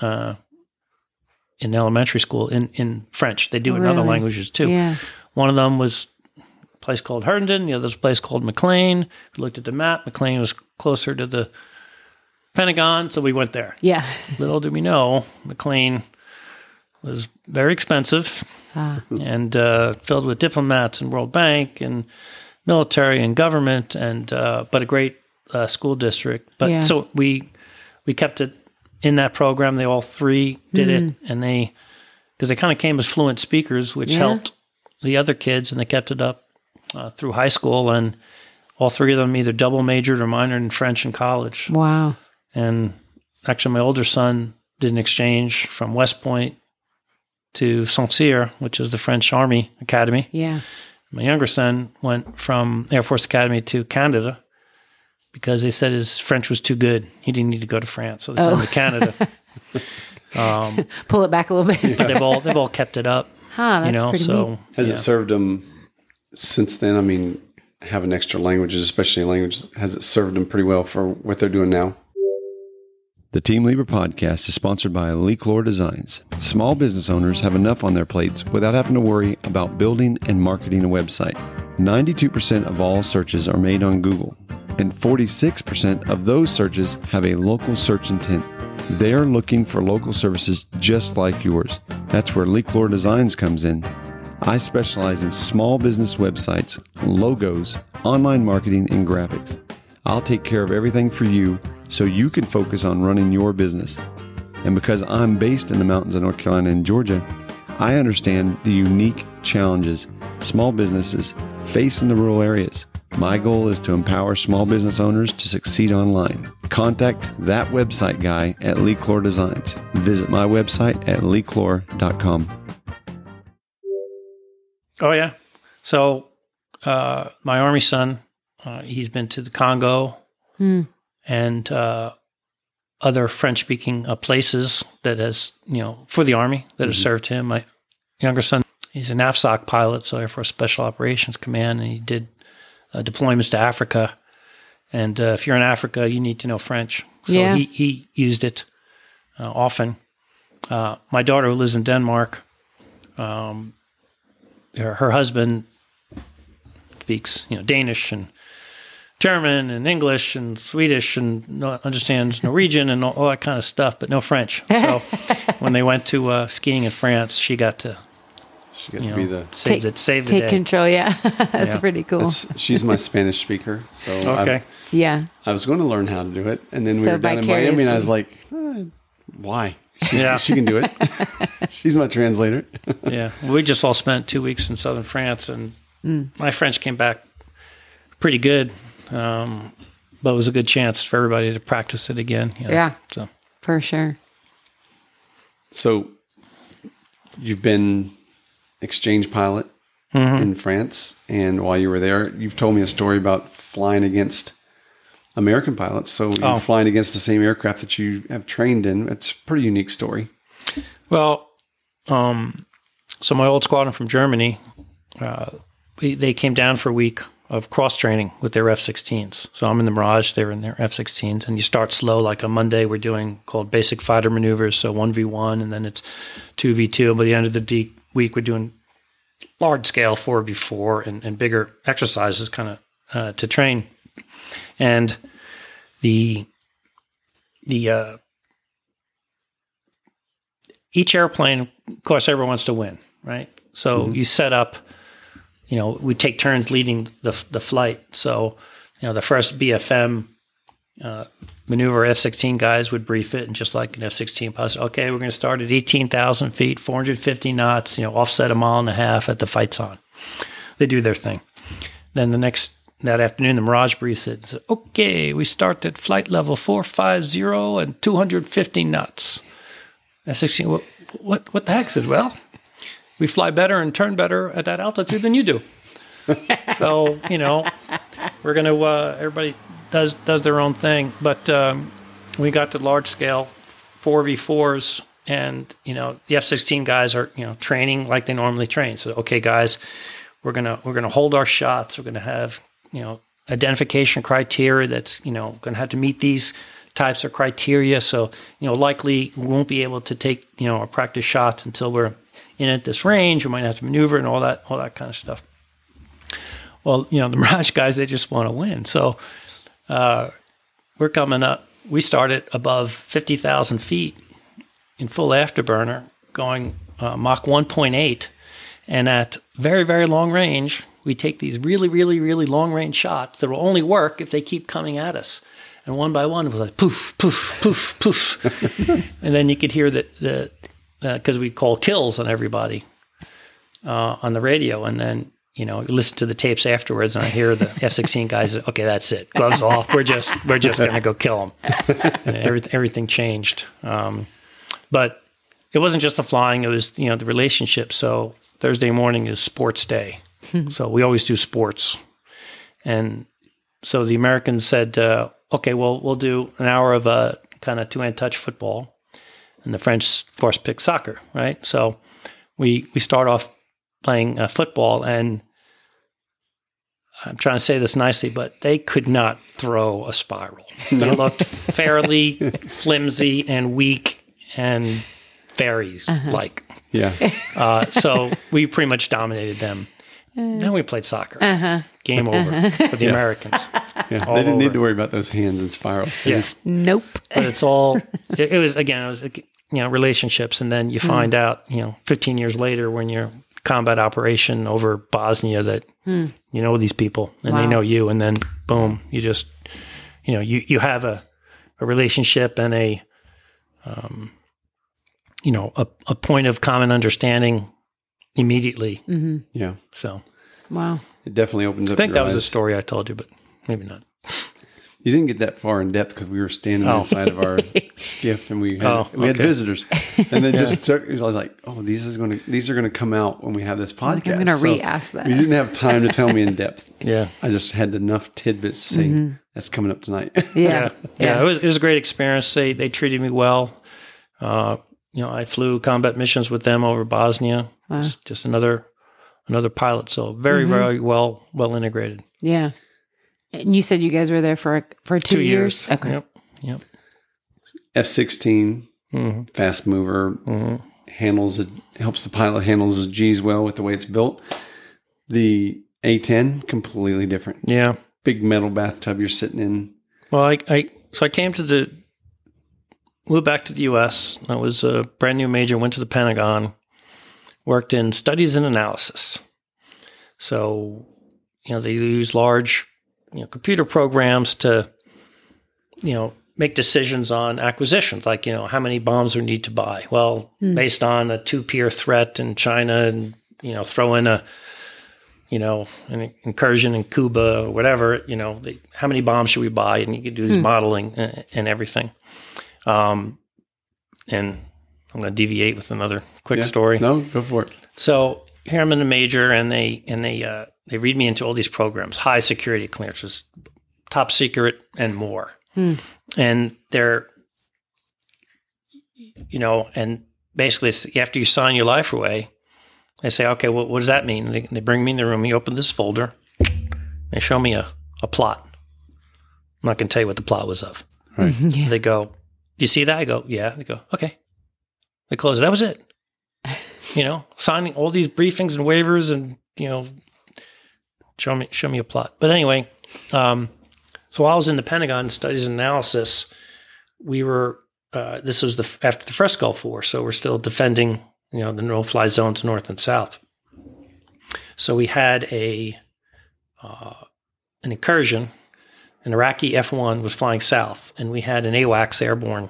elementary school in French. They do in other languages too. Yeah. One of them was a place called Herndon. The other was a place called McLean. We looked at the map. McLean was closer to the Pentagon, so we went there. Yeah. Little did we know, McLean was very expensive and filled with diplomats and World Bank and military and government, and but a great school district. But so we kept it in that program. They all three did it, and because they kind of came as fluent speakers, which helped the other kids, and they kept it up through high school. And all three of them either double majored or minored in French in college. Wow. And actually, my older son did an exchange from West Point to Saint-Cyr, which is the French Army Academy. Yeah. My younger son went from Air Force Academy to Canada because they said his French was too good. He didn't need to go to France, so they sent him to Canada. Pull it back a little bit. But they've all kept it up. That's pretty so neat. Has it served them since then? I mean, have an extra language, especially a language, has it served them pretty well for what they're doing now? The Team Lieber podcast is sponsored by Leclore Designs. Small business owners have enough on their plates without having to worry about building and marketing a website. 92% of all searches are made on Google, and 46% of those searches have a local search intent. They are looking for local services just like yours. That's where Leclore Designs comes in. I specialize in small business websites, logos, online marketing, and graphics. I'll take care of everything for you so you can focus on running your business. And because I'm based in the mountains of North Carolina and Georgia, I understand the unique challenges small businesses face in the rural areas. My goal is to empower small business owners to succeed online. Contact that website guy at Leclore Designs. Visit my website at leclore.com. Oh, yeah. So my Army son, he's been to the Congo and other French-speaking places that has, for the Army that has served him. My younger son, he's an AFSOC pilot, so Air Force Special Operations Command, and he did deployments to Africa. And if you're in Africa, you need to know French. So he used it often. My daughter, who lives in Denmark, her husband speaks, Danish and German and English and Swedish and understands Norwegian and all that kind of stuff, but no French. So when they went to skiing in France, she got to be the save the take day. Control. Yeah, that's pretty cool. She's my Spanish speaker, so okay. I was going to learn how to do it, and then we were down in Miami, and I was like, why? She can do it. She's my translator. Yeah, we just all spent 2 weeks in southern France, and my French came back pretty good, but it was a good chance for everybody to practice it again. Yeah, so for sure. So you've been exchange pilot in France, and while you were there, you've told me a story about flying against American pilots. So you're flying against the same aircraft that you have trained in. It's a pretty unique story. Well, so my old squadron from Germany, they came down for a week of cross-training with their F-16s. So I'm in the Mirage, they're in their F-16s, and you start slow. Like on Monday, we're doing called basic fighter maneuvers, so 1v1, and then it's 2v2. By the end of the week, we're doing large-scale 4v4 and bigger exercises kind of to train. And each airplane, of course, everyone wants to win, right? So you set up, we take turns leading the flight. So, the first BFM maneuver F-16 guys would brief it, and just like an F-16 pilot, okay, we're going to start at 18,000 feet, 450 knots, offset 1.5 miles at the fight's on. They do their thing. Then that afternoon, the Mirage briefs it and said, okay, we start at flight level 450 and 250 knots. F-16, what the heck? Says, well, we fly better and turn better at that altitude than you do. So, we're going to, everybody does their own thing. But we got to large scale 4v4s, and, the F-16 guys are, training like they normally train. So, okay, guys, we're going to hold our shots. We're going to have, identification criteria that's, going to have to meet these types of criteria. So, likely we won't be able to take, our practice shots until we're in at this range. We might have to maneuver and all that kind of stuff. Well, the Mirage guys, they just want to win. So we're coming up. We started above 50,000 feet in full afterburner, going Mach 1.8. And at very, very long range, we take these really, really, really long-range shots that will only work if they keep coming at us. And one by one, it was like poof, poof, poof, poof. And then you could hear because we call kills on everybody on the radio. And then, you listen to the tapes afterwards, and I hear the F-16 guys, okay, that's it. Gloves off. We're just going to go kill them. And everything changed. But it wasn't just the flying. It was, the relationship. So Thursday morning is sports day. So we always do sports. And so the Americans said, okay, well, we'll do an hour of a kind of two-hand touch football. And the French, of course, picked soccer, right? So we start off playing football, and I'm trying to say this nicely, but they could not throw a spiral. They looked fairly flimsy and weak and fairies-like. Yeah. So we pretty much dominated them. Then we played soccer. Game over for the Americans. Yeah. All They didn't need over. to worry about those hands and spirals. They Yeah. just- Nope. But it's all, it was like, relationships. And then you find out, 15 years later when you're combat operation over Bosnia that you know these people and they Wow. know you. And then boom, you just, you have a relationship and a point of common understanding immediately. yeah. So Wow. It definitely opens up I think your that was a eyes. story I told you, but maybe not. You didn't get that far in depth because we were standing Oh. inside of our skiff and we had Okay. visitors, and then just took. I was like, "Oh, these are going to come out when we have this podcast." I'm going to So re-ask that. You didn't have time to tell me in depth. Yeah. I just had enough tidbits to say that's coming up tonight. Yeah. Yeah. It was a great experience. They treated me well. I flew combat missions with them over Bosnia. It's just another pilot. So very, very well integrated. Yeah. And you said you guys were there for 2 years? Okay. Yep. F-16, fast mover, helps the pilot handles his G's well with the way it's built. The A-10, completely different. Yeah. Big metal bathtub you're sitting in. Well, I came moved back to the U.S. I was a brand new major, went to the Pentagon, worked in studies and analysis. So, they use large, computer programs to, make decisions on acquisitions, like, how many bombs we need to buy. Well, based on a 2-peer threat in China and, throw in an incursion in Cuba or whatever, how many bombs should we buy? And you can do this modeling and everything. And I'm going to deviate with another quick story. No, go for it. So here I'm in a major, and they read me into all these programs, high security clearances, top secret, and more. And they're, and basically after you sign your life away, they say, okay, well, what does that mean? They bring me in the room. You open this folder. They show me a plot. I'm not going to tell you what the plot was of. Right. Yeah. They go, you see that? I go, yeah. They go, okay. They close it. That was it. Signing all these briefings and waivers and, show me a plot. But anyway, so while I was in the Pentagon studies and analysis, we were, this was after the first Gulf War. So we're still defending, the no-fly zones north and south. So we had an incursion. An Iraqi F-1 was flying south, and we had an AWACS airborne.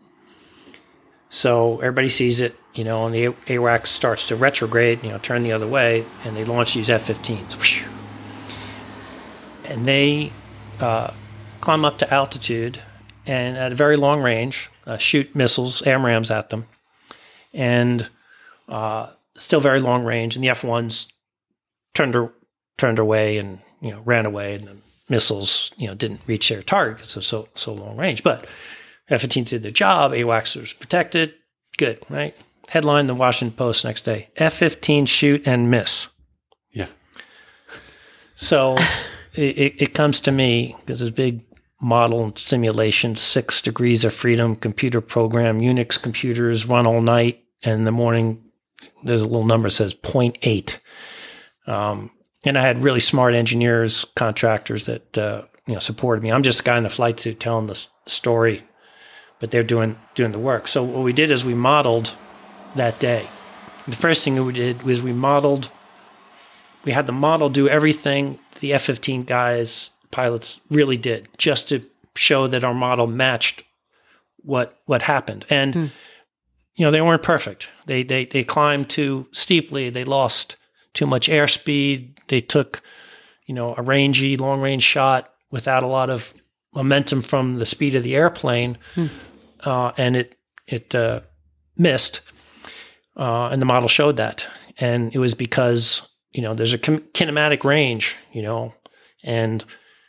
So everybody sees it, and the AWACS starts to retrograde, turn the other way, and they launch these F-15s. And they climb up to altitude and at a very long range shoot missiles, AMRAAMs at them, and still very long range. And the F-1s turned away and ran away, and the missiles didn't reach their target because it was so long range. But F-15s did their job. AWACS was protected. Good, right? Headline the Washington Post next day: F-15 shoot and miss. Yeah. So it comes to me because this big model and simulation, 6 degrees of freedom computer program, Unix computers run all night, and in the morning there's a little number that says 0.8. And I had really smart engineers, contractors that supported me. I'm just a guy in the flight suit telling the story, but they're doing the work. So what we did is we modeled that day. The first thing we did was we had the model do everything the F-15 pilots really did, just to show that our model matched what happened. And they weren't perfect. They climbed too steeply. They lost too much airspeed. They took, a long range shot without a lot of momentum from the speed of the airplane, and it missed. And the model showed that, and it was because there's a kinematic range, and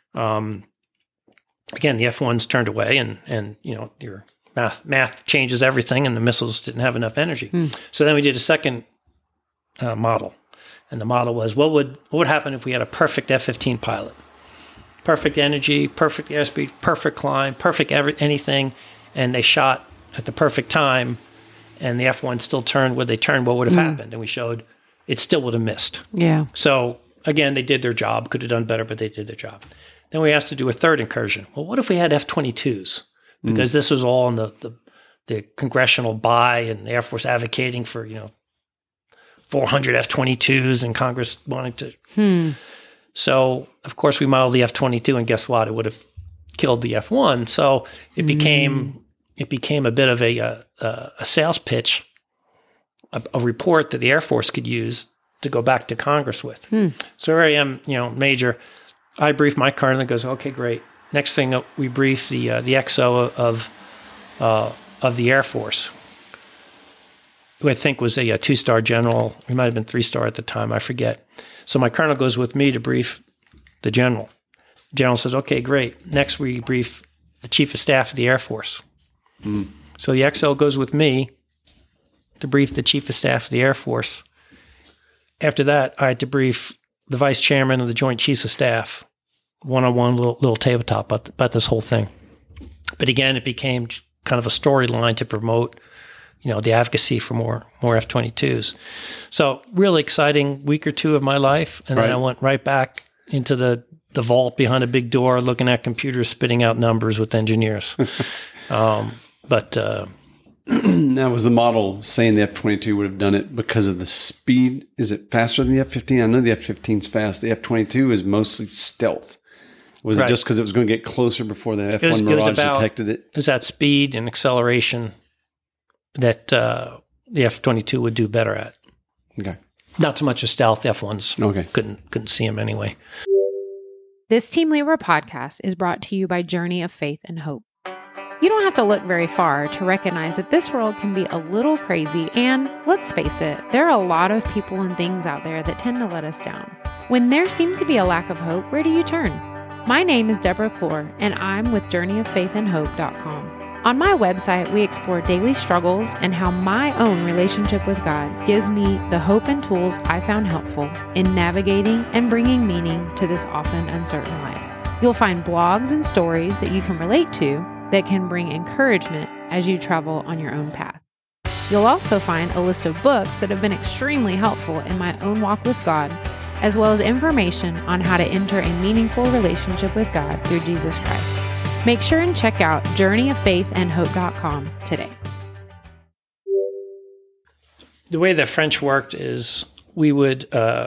again the F-1s turned away, and your math changes everything, and the missiles didn't have enough energy. So then we did a second model. And the model was, what would happen if we had a perfect F-15 pilot? Perfect energy, perfect airspeed, perfect climb, perfect anything. And they shot at the perfect time, and the F-1 still turned where they turned, what would have happened? And we showed it still would have missed. Yeah. So, again, they did their job. Could have done better, but they did their job. Then we asked to do a third incursion. Well, what if we had F-22s? Because this was all in the congressional buy and the Air Force advocating for, 400 F-22s and Congress wanting to. So, of course, we modeled the F-22, and guess what? It would have killed the F-1. So it became a bit of a sales pitch, a report that the Air Force could use to go back to Congress with. So here I am, Major. I brief my colonel and goes, okay, great. Next thing, we brief the XO of the Air Force, who I think was a 2-star general. He might have been 3-star at the time. I forget. So my colonel goes with me to brief the general. The general says, okay, great. Next, we brief the chief of staff of the Air Force. So the XO goes with me to brief the chief of staff of the Air Force. After that, I had to brief the vice chairman of the Joint Chiefs of Staff, one-on-one little tabletop about this whole thing. But again, it became kind of a storyline to promote, the advocacy for more F-22s. So really exciting week or two of my life. And then I went right back into the vault behind a big door, looking at computers, spitting out numbers with engineers. Now, was the model saying the F-22 would have done it because of the speed? Is it faster than the F-15? I know the F-15 is fast. The F-22 is mostly stealth. Was it just because it was going to get closer before the F-1 Mirage detected it? It was that speed and acceleration that the F-22 would do better at. Okay. Not so much a stealth. F-1s couldn't see him anyway. This Team Libra podcast is brought to you by Journey of Faith and Hope. You don't have to look very far to recognize that this world can be a little crazy, and let's face it, there are a lot of people and things out there that tend to let us down. When there seems to be a lack of hope, where do you turn? My name is Deborah Clore, and I'm with JourneyOfFaithAndHope.com. On my website, we explore daily struggles and how my own relationship with God gives me the hope and tools I found helpful in navigating and bringing meaning to this often uncertain life. You'll find blogs and stories that you can relate to that can bring encouragement as you travel on your own path. You'll also find a list of books that have been extremely helpful in my own walk with God, as well as information on how to enter a meaningful relationship with God through Jesus Christ. Make sure and check out JourneyOfFaithAndHope.com today. The way the French worked is we would,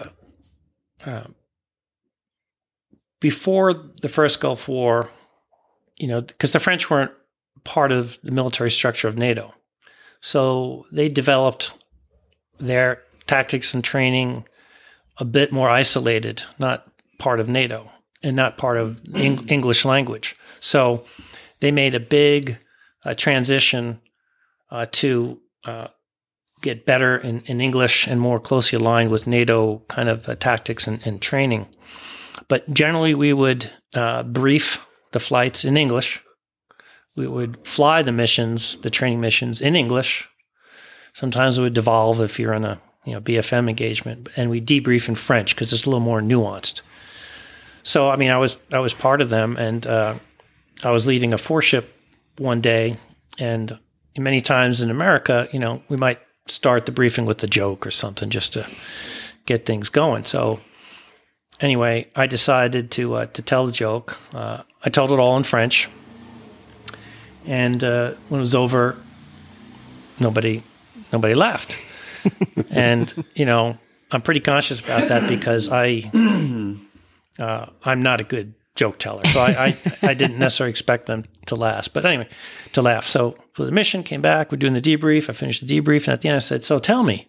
before the first Gulf War, because the French weren't part of the military structure of NATO. So they developed their tactics and training a bit more isolated, not part of NATO and not part of English language. So they made a big transition to get better in English and more closely aligned with NATO kind of tactics and training. But generally we would brief the flights in English. We would fly the training missions in English. Sometimes it would devolve if you're in a BFM engagement, and we debrief in French because it's a little more nuanced. So, I was part of them, and I was leading a 4-ship one day, and many times in America, we might start the briefing with a joke or something just to get things going. So anyway, I decided to tell the joke. I told it all in French, and when it was over, nobody laughed. And I'm pretty conscious about that because I'm not a good joke teller, so I didn't necessarily expect them to laugh. So for the mission, came back. We're doing the debrief. I finished the debrief, and at the end, I said, "So tell me,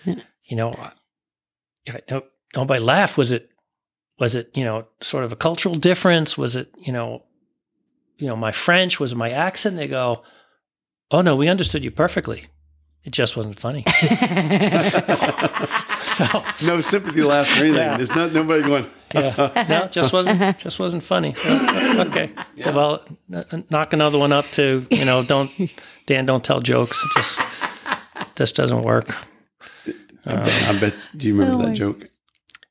if nobody laughed, was it sort of a cultural difference? Was it my French? Was it my accent?" They go, "Oh no, we understood you perfectly. It just wasn't funny." So no sympathy laughs or anything. Yeah. It's not nobody going. No, just wasn't funny. Okay, yeah. So well, knock another one up to don't tell jokes. It just doesn't work. I bet. Do you remember that joke?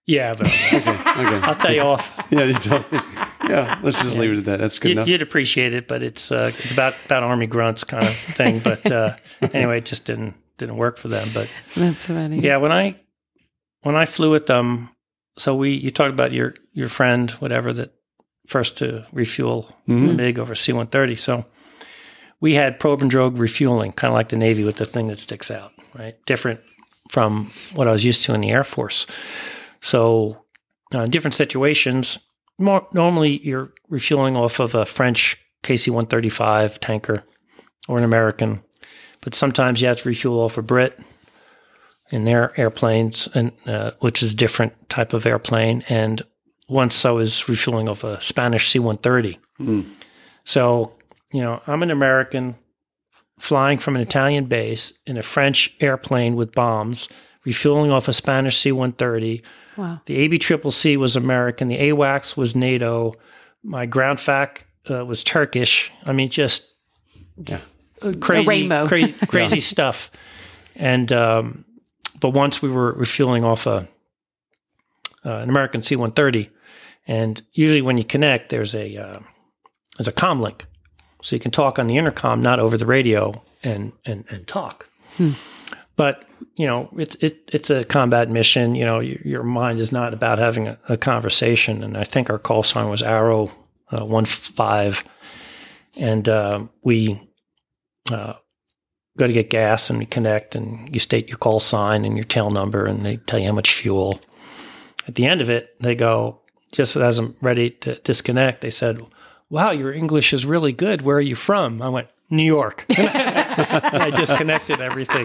Yeah, but Okay. I'll tell you off. Yeah, you told me. Yeah, let's just leave it at that. That's good enough. You'd appreciate it, but it's about Army grunts kind of thing. But anyway, it just didn't work for them. But That's funny. yeah, when I flew with them, so you talked about your friend, whatever, that first to refuel the MiG over C-130. So we had probe and drogue refueling, kind of like the Navy with the thing that sticks out, right? Different from what I was used to in the Air Force. So different situations. Normally, you're refueling off of a French KC-135 tanker or an American, but sometimes you have to refuel off a Brit in their airplanes, and which is a different type of airplane. And once I was refueling off a Spanish C-130. So, I'm an American flying from an Italian base in a French airplane with bombs, refueling off a Spanish C-130. Wow. The ABCCC was American. The AWACS was NATO. My ground FAC was Turkish. I mean, just crazy, rainbow. crazy stuff. And but once we were refueling off an American C-130, and usually when you connect, there's a comm link, so you can talk on the intercom, not over the radio, and talk. But it's a combat mission. Your mind is not about having a conversation. And I think our call sign was Arrow 15, and we go to get gas, and we connect, and you state your call sign and your tail number, and they tell you how much fuel. At the end of it, they go, just as I'm ready to disconnect, they said, "Wow, your English is really good. Where are you from?" I went, "New York." And I disconnected everything,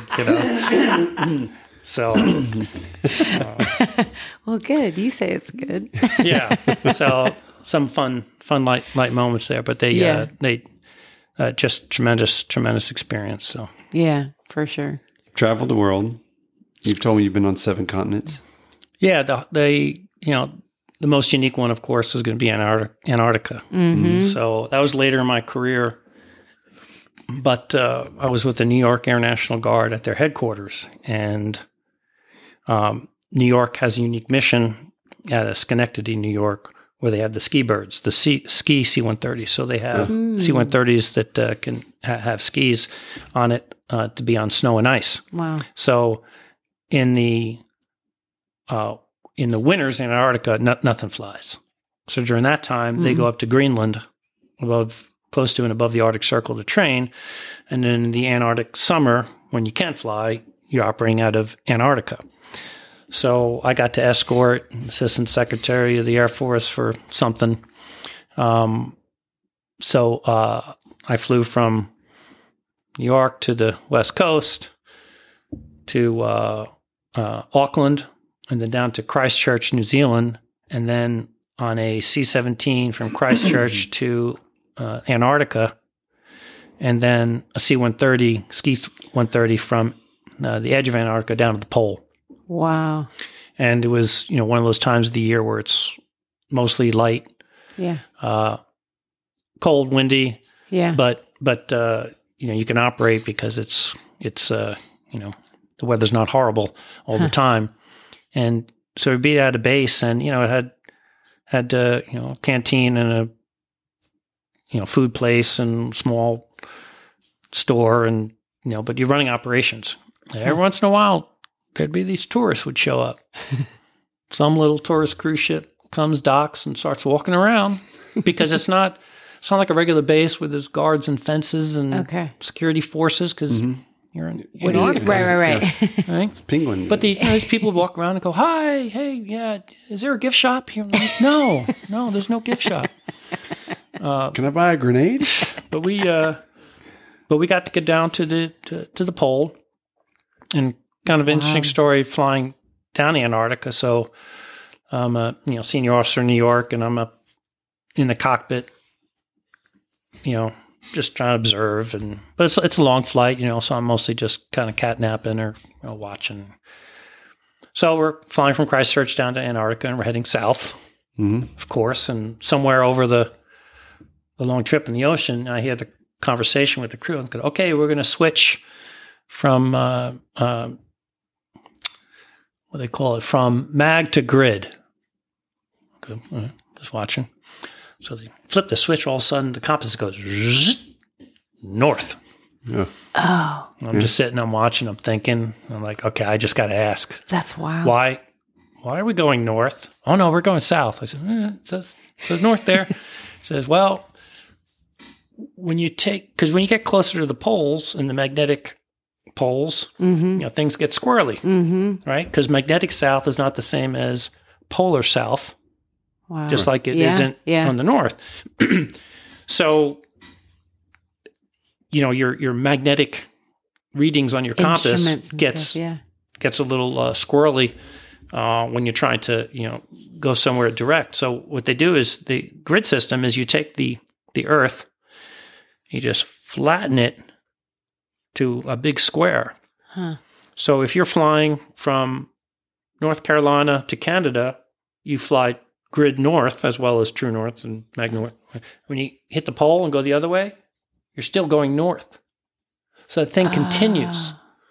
So, Well, good. You say it's good. yeah. So some fun light moments there, but they just tremendous experience. So Yeah, for sure. Traveled the world. You've told me you've been on 7 continents. yeah, the most unique one, of course, was going to be Antarctica. So that was later in my career. But I was with the New York Air National Guard at their headquarters, and New York has a unique mission at Schenectady, New York, where they have the ski birds, the ski C-130. So they have C-130s that can have skis on it to be on snow and ice. Wow. So in the winters in Antarctica, nothing flies. So during that time, they go up to Greenland, close to and above the Arctic Circle to train. And then the Antarctic summer, when you can't fly, you're operating out of Antarctica. So I got to escort Assistant Secretary of the Air Force for something. So I flew from New York to the West Coast to Auckland, and then down to Christchurch, New Zealand, and then on a C-17 from Christchurch to Antarctica, and then a C-130, ski 130 from the edge of Antarctica down to the pole. Wow. And it was, one of those times of the year where it's mostly light, cold, windy, but you can operate because it's the weather's not horrible all the time. And so we'd be at a base, and it had a canteen and a food place and small store, and but you're running operations. And every once in a while, there'd be these tourists would show up. Some little tourist cruise ship comes, docks, and starts walking around because it's not like a regular base where there's guards and fences and security forces, because you're in Antarctica. Right. Yeah. Right? It's penguins. But these people would walk around and go, "Hi, hey, yeah, is there a gift shop here?" Like, no, there's no gift shop. Can I buy a grenade? But we got to get down to the pole, and kind of interesting story flying down Antarctica. So I'm a senior officer in New York, and I'm up in the cockpit, just trying to observe. But it's a long flight, so I'm mostly just kind of catnapping or watching. So we're flying from Christchurch down to Antarctica, and we're heading south, of course. And somewhere over the long trip in the ocean, I hear the conversation with the crew and go, "Okay, we're going to switch from what they call it, from mag to grid. Okay, just watching. So they flip the switch, all of a sudden the compass goes north. Yeah. Oh, I'm just sitting, I'm watching, I'm thinking, I'm like, okay, I just got to ask. that's wild. Why are we going north? Oh, no, we're going south. I said, it says north there. He says, well, when you get closer to the poles and the magnetic poles, things get squirrely, right? Because magnetic south is not the same as polar south, Wow. just like it isn't on the north. So, your magnetic readings on your compass Instruments and gets stuff, gets a little squirrely when you're trying to go somewhere direct. So what they do is the grid system is you take the Earth, you just flatten it to a big square. Huh. So if you're flying from North Carolina to Canada, you fly grid north as well as true north and mag north. When you hit the pole and go the other way, you're still going north. So the thing continues.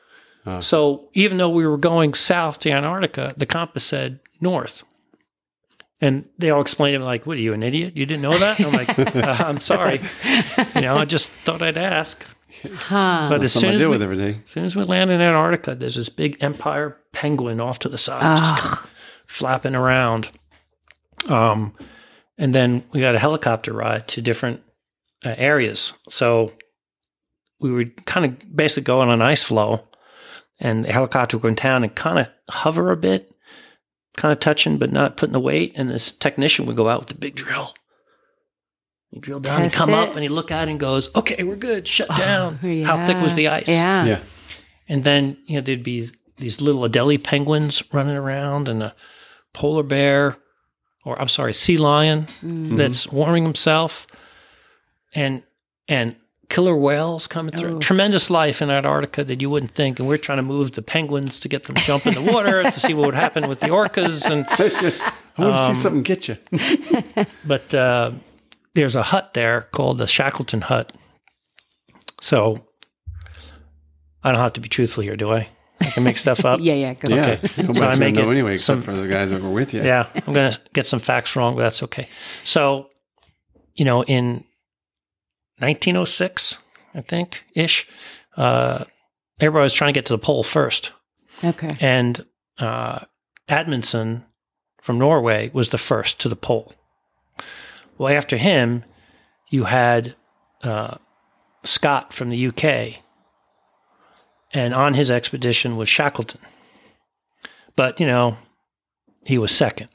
So even though we were going south to Antarctica, the compass said north. And they all explained to me like, what, are you an idiot? You didn't know that? And I'm like, I'm sorry. I just thought I'd ask. Huh. But as soon every day. as soon as we land in Antarctica, there's this big emperor penguin off to the side, just kind of flapping around. And then we got a helicopter ride to different areas. So we were kind of basically going on ice flow, and the helicopter would go down and kind of hover a bit, kind of touching but not putting the weight. And this technician would go out with the big drill. He'd drill down and come up, and he'd look at it and goes, okay, we're good, shut down. How thick was the ice? Yeah. And then, there'd be these little Adelie penguins running around, and a polar bear, or I'm sorry, sea lion that's warming himself, and killer whales coming through. Tremendous life in Antarctica that you wouldn't think. And we're trying to move the penguins to get them to jump in the water to see what would happen with the orcas. And I want to see something get you. But there's a hut there called the Shackleton Hut. So I don't have to be truthful here, do I? I can make stuff up. Yeah. Go Yeah. ahead. Nobody's So I going make to know it anyway, except for the guys that were with you. Yeah, I'm going to get some facts wrong, but that's okay. So, in 1906, I think, ish, everybody was trying to get to the pole first. Okay. And Amundsen from Norway was the first to the pole. Well, after him, you had Scott from the UK. And on his expedition was Shackleton. But, he was second.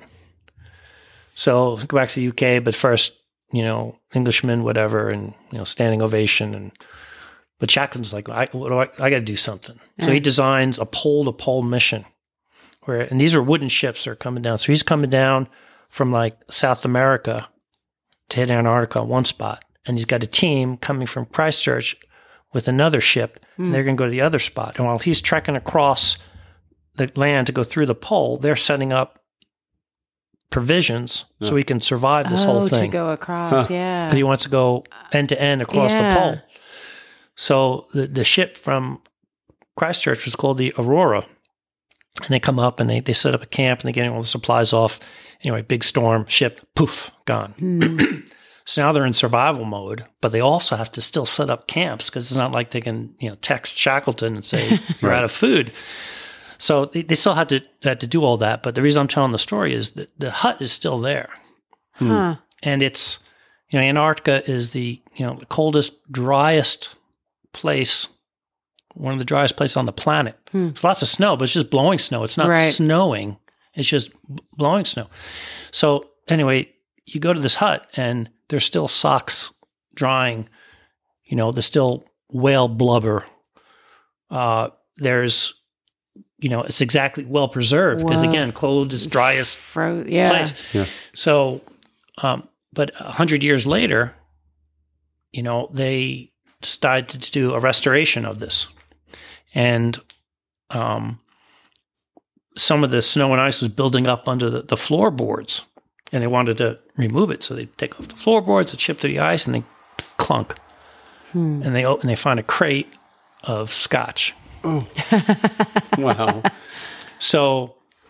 So go back to the UK, but first, Englishman, whatever, and, standing ovation. But Shackleton's like, I got to do something. Yeah. So he designs a pole-to-pole mission. And these are wooden ships that are coming down. So he's coming down from like South America to hit Antarctica on one spot. And he's got a team coming from Christchurch with another ship, and they're going to go to the other spot. And while he's trekking across the land to go through the pole, they're setting up provisions so he can survive this whole thing. To go across, yeah. Because he wants to go end to end across the pole. So the ship from Christchurch was called the Aurora. And they come up and they set up a camp and they get all the supplies off. Anyway, big storm, ship, poof, gone. So now they're in survival mode, but they also have to still set up camps because it's not like they can, text Shackleton and say, you're out of food. So they still had to do all that. But the reason I'm telling the story is that the hut is still there. Huh. And it's, Antarctica is the coldest, driest place, one of the driest places on the planet. There's lots of snow, but it's just blowing snow. It's not snowing. It's just blowing snow. So anyway, you go to this hut and there's still socks drying. There's still whale blubber. There's, it's exactly well preserved because again, cold is driest place. Yeah. So, but 100 years later, they decided to do a restoration of this. And some of the snow and ice was building up under the floorboards, and they wanted to remove it. So they take off the floorboards, they chip through the ice, and they clunk. And they open, they find a crate of scotch. Oh, wow. So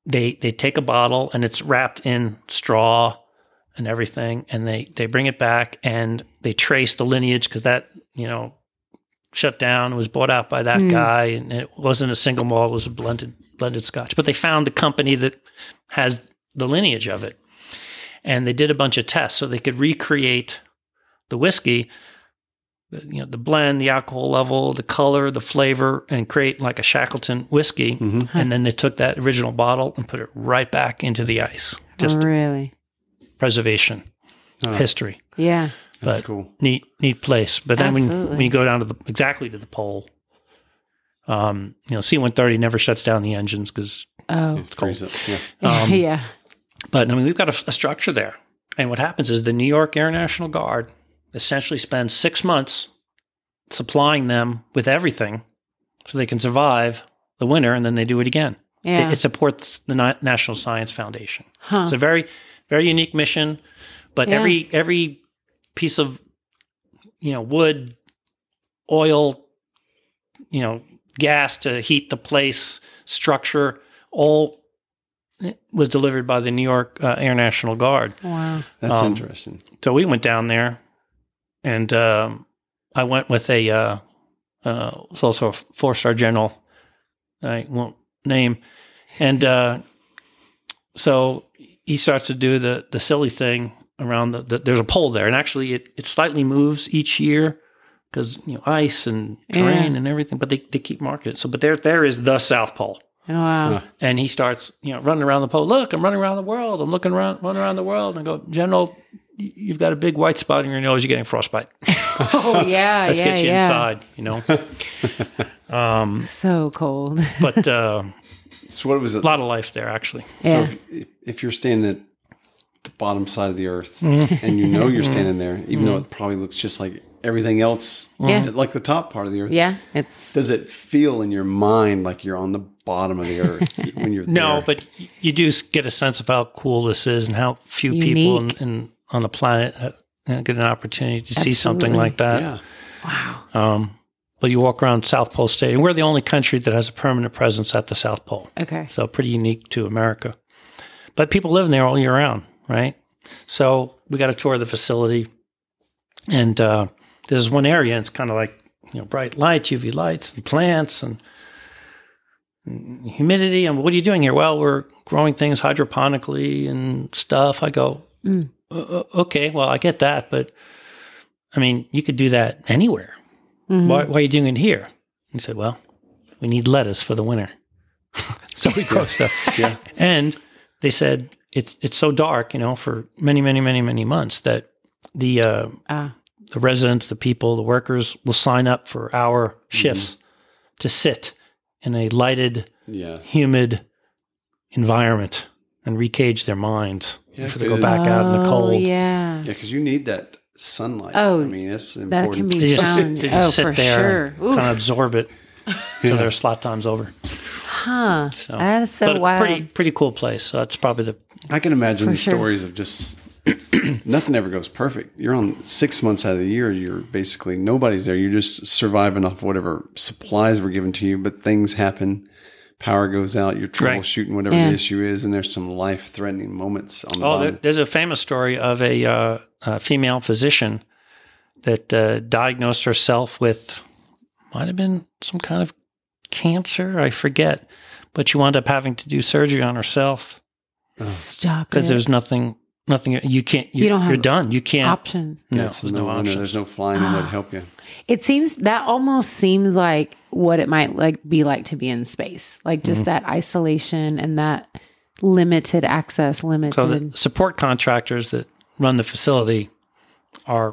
they take a bottle and it's wrapped in straw and everything, and they bring it back and they trace the lineage because that, shut down, was bought out by that guy, and it wasn't a single malt, it was a blended scotch. But they found the company that has the lineage of it. And they did a bunch of tests so they could recreate the whiskey, the blend, the alcohol level, the color, the flavor, and create like a Shackleton whiskey. Mm-hmm. And then they took that original bottle and put it right back into the ice. Just really preservation, history. Yeah. That's cool. Neat place. But then Absolutely. when you go down to the pole, C-130 never shuts down the engines because it's cold. Yeah. Yeah. But we've got a structure there. And what happens is the New York Air National Guard essentially spends 6 months supplying them with everything so they can survive the winter, and then they do it again. Yeah. It supports the National Science Foundation. Huh. It's a very, very unique mission, but every piece of, wood, oil, gas to heat the place, structure, all was delivered by the New York Air National Guard. Wow. That's interesting. So we went down there, and I went with it's also a 4-star general I won't name. And so he starts to do the silly thing around there's a pole there. And actually it slightly moves each year because, ice and terrain and everything, but they keep marking it. So, but there is the South Pole. Oh, wow. And he starts, running around the pole. Look, I'm running around the world. I'm running around the world. And I go, General, you've got a big white spot in your nose. You're getting frostbite. Oh, yeah. Let's get you inside, So cold. But So what was it? a lot of life there, actually. Yeah. So if you're standing at the bottom side of the earth and you're standing there, even though it probably looks just like everything else, like the top part of the earth. Yeah. It's Does it feel in your mind like you're on the bottom of the earth when you're No, there? but you do get a sense of how cool this is and how few Unique. people on the planet get an opportunity to see something like that. Yeah. wow. But you walk around South Pole Stadium. We're the only country that has a permanent presence at the South Pole. Okay. So pretty unique to America. But people live there all year round, right? So we got a tour of the facility. And there's one area, and it's kind of like, bright lights, UV lights, and plants, and humidity. And what are you doing here? Well, we're growing things hydroponically and stuff. I go, okay, well, I get that. But, you could do that anywhere. Mm-hmm. Why are you doing it here? He said, well, we need lettuce for the winter. So we grow stuff. Yeah. And they said it's so dark, for many, many, many, many months that the residents, the people, the workers will sign up for hour shifts to sit in a lighted, humid environment and recage their minds before they go back out in the cold. Yeah. Yeah, because you need that sunlight. Oh, it's important. That can be They just challenging. sit For there sure. and kind of absorb it until their slot time's over. Huh. That is so But wild. pretty cool place. So that's probably I can imagine For the sure. stories of just nothing ever goes perfect. You're on 6 months out of the year. You're basically nobody's there. You're just surviving off whatever supplies were given to you, but things happen. Power goes out. You're troubleshooting whatever the issue is, and there's some life-threatening moments on the bottom. There's a famous story of a female physician that diagnosed herself with, might have been some kind of cancer, I forget, but she wound up having to do surgery on herself Stop because it. there's nothing you can't. You don't have you're done. You can't. options. No, It's there's no winter. options. There's no flying in there to help you. It seems that almost seems like what it might be like to be in space, like just that isolation and that limited access, limited. So the support contractors that run the facility are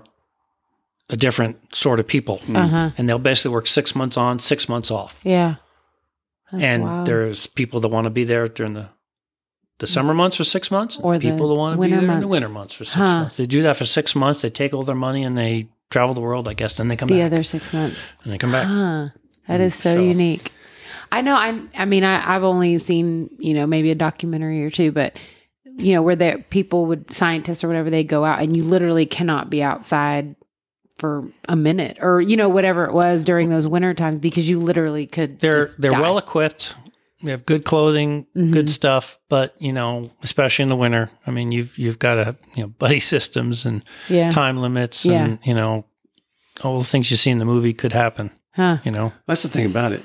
a different sort of people, and they'll basically work 6 months on, 6 months off. Yeah. That's And wild. there's people that want to be there during the summer months for 6 months, Or and the people that want to be winter there in the months. winter months for 6 Huh. months. They do that for 6 months. They take all their money and they travel the world, I guess. Then they come the back. other 6 months. And they come back. Huh. That is so So- unique. I know. I've only seen, maybe a documentary or two, but where scientists or whatever, they go out and you literally cannot be outside for a minute or, whatever it was during those winter times because you literally could. They're just die. well equipped We have good clothing, good stuff, but especially in the winter, I mean, you've got to buddy systems and time limits, and all the things you see in the movie could happen. Huh. That's the thing about it.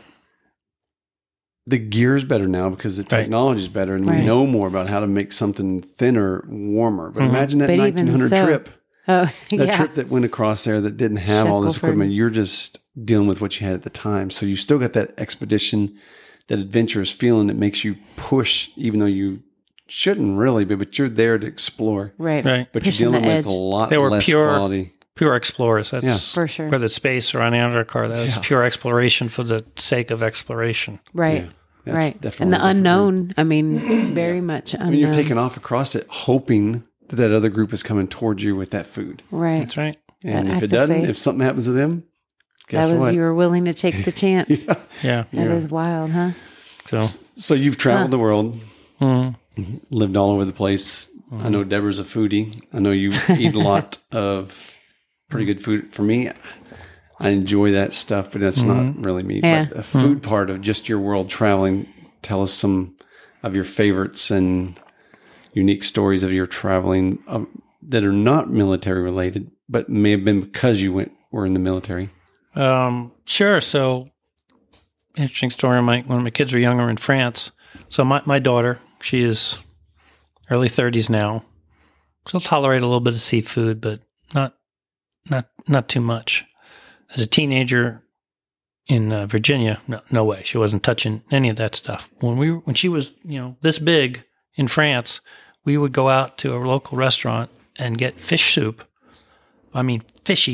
The gear is better now because the technology is better, and we know more about how to make something thinner, warmer. But imagine that 1900 trip. Oh, that trip that went across there that didn't have all this equipment. You're just dealing with what you had at the time. So you still got that expedition, that adventurous feeling that makes you push, even though you shouldn't really be, but you're there to explore. Right. But you're dealing with a lot less quality. Pure explorers. That's for sure. Whether it's space or on Antarctica, that's pure exploration for the sake of exploration. Right. Yeah, right. Definitely and the unknown, I mean, very much unknown. I mean, you're taking off across it, hoping that other group is coming towards you with that food. Right. That's right. And if it doesn't, if something happens to them, guess what? You were willing to take the chance. Yeah. That is wild, huh? So you've traveled the world, lived all over the place. I know Deborah's a foodie. I know you eat a lot of pretty good food. For me, I enjoy that stuff, but that's not really me. Yeah. But the food part of just your world traveling, tell us some of your favorites and unique stories of your traveling that are not military related, but may have been because you were in the military. Sure. So, interesting story. When my kids were younger in France. So my daughter, she is early 30s now. She'll tolerate a little bit of seafood, but not too much. As a teenager in Virginia, no way. She wasn't touching any of that stuff. When she was this big in France, we would go out to a local restaurant and get fish soup. I mean, fishy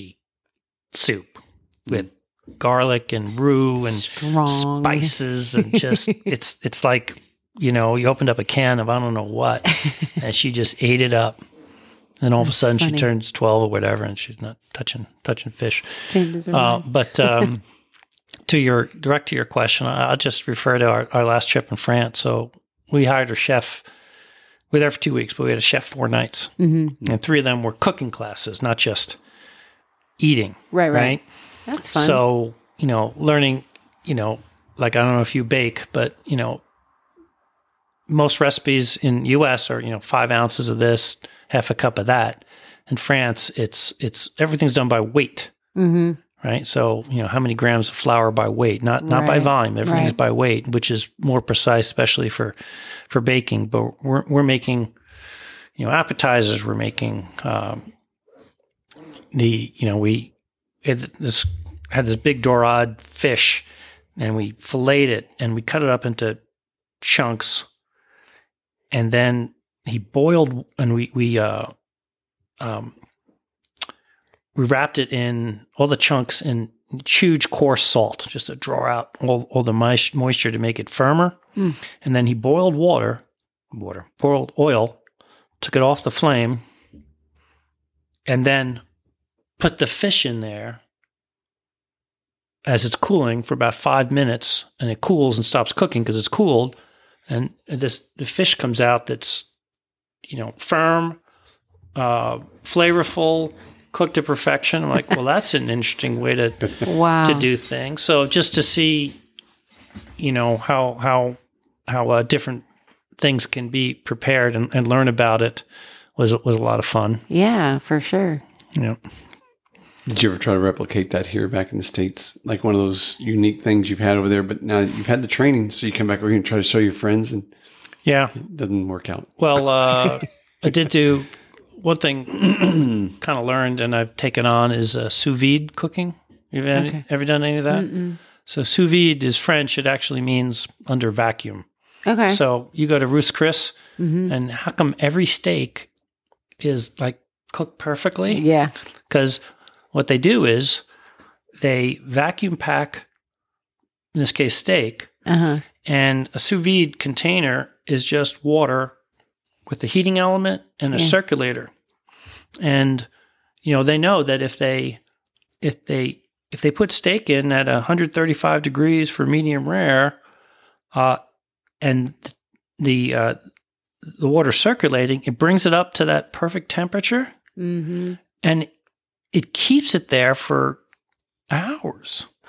soup with garlic and roux and spices and just it's like you opened up a can of I don't know what, and she just ate it up. And all of a sudden she turns 12 or whatever, and she's not touching fish. Changes her mind. But to your question, I'll just refer to our last trip in France. So we hired a chef. We were there for 2 weeks, but we had a chef 4 nights, and 3 of them were cooking classes, not just eating. Right. That's fun. So learning, like I don't know if you bake, but most recipes in U.S. are 5 ounces of this, half a cup of that. In France, it's everything's done by weight, right? So how many grams of flour by weight, not by volume. Everything's by weight, which is more precise, especially for baking. But we're making appetizers. We're making we had this big dorade fish, and we filleted it and we cut it up into chunks. And then he boiled, and we wrapped it in all the chunks in huge coarse salt, just to draw out all the moisture to make it firmer. And then he boiled boiled oil, took it off the flame, and then put the fish in there as it's cooling for about 5 minutes, and it cools and stops cooking because it's cooled. And the fish comes out that's, firm, flavorful, cooked to perfection. I'm like, well, that's an interesting way to do things. So just to see, how different things can be prepared and learn about it was a lot of fun. Yeah, for sure. Yeah. Did you ever try to replicate that here back in the States? Like one of those unique things you've had over there, but now you've had the training, so you come back over here and try to show your friends, and it doesn't work out. Well, I did do one thing kind of learned and I've taken on is sous vide cooking. You've ever done any of that? Mm-mm. So sous vide is French. It actually means under vacuum. Okay. So you go to Ruth's Chris, and how come every steak is like cooked perfectly? Yeah. Because what they do is they vacuum pack, in this case, steak, and a sous vide container is just water with the heating element and a circulator. And, they know that if they put steak in at 135 degrees for medium rare, and the water circulating, it brings it up to that perfect temperature, and it keeps it there for hours.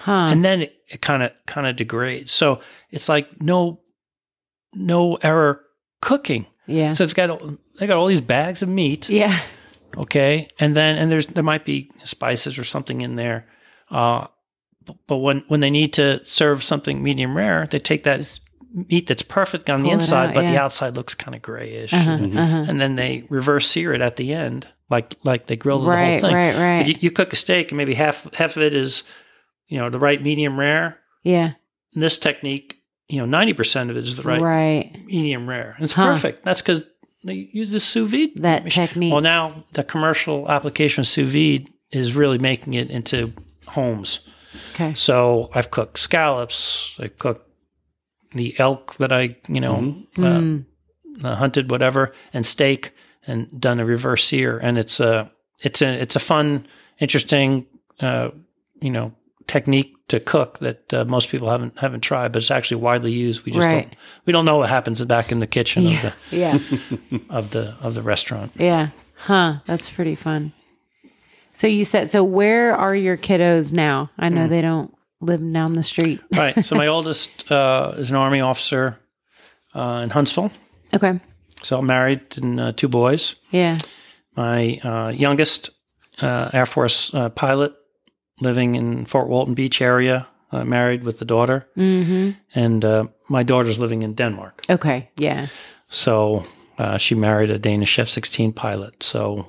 and then it kind of degrades. So it's like no error cooking. Yeah. So they got all these bags of meat. Yeah. Okay, and there might be spices or something in there. But when they need to serve something medium rare, they take that meat that's perfect on the inside, but the outside looks kind of grayish, and then they reverse sear it at the end, like they grilled the whole thing. Right. But you cook a steak, and maybe half of it is, the right medium rare. Yeah. In this technique, 90% of it is the right medium rare. It's perfect. That's because they use the sous vide technique. Well, now the commercial application of sous vide is really making it into homes. Okay. So I've cooked scallops. I cooked the elk that I, hunted, whatever, and steak, and done a reverse sear. And it's a fun, interesting, technique to cook that most people haven't tried, but it's actually widely used. We just don't know what happens back in the kitchen of the restaurant. Yeah. Huh. That's pretty fun. So you said, where are your kiddos now? I know they don't live down the street. Right. So my oldest is an Army officer in Huntsville. Okay. So I'm married and 2 boys. Yeah. My youngest Air Force pilot, living in Fort Walton Beach area, married with the daughter. Mm-hmm. And my daughter's living in Denmark. Okay. Yeah. So she married a Danish F-16 pilot. So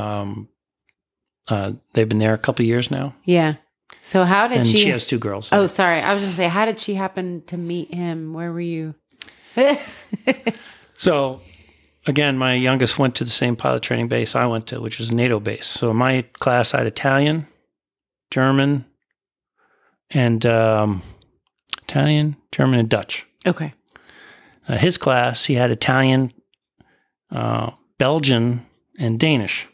they've been there a couple of years now. Yeah. So how did she has 2 girls. Oh, sorry. I was just saying, how did she happen to meet him? Where were you? So, again, my youngest went to the same pilot training base I went to, which was a NATO base. So in my class, I had Italian, German, and Dutch. Okay. His class, he had Italian, Belgian, and Danish.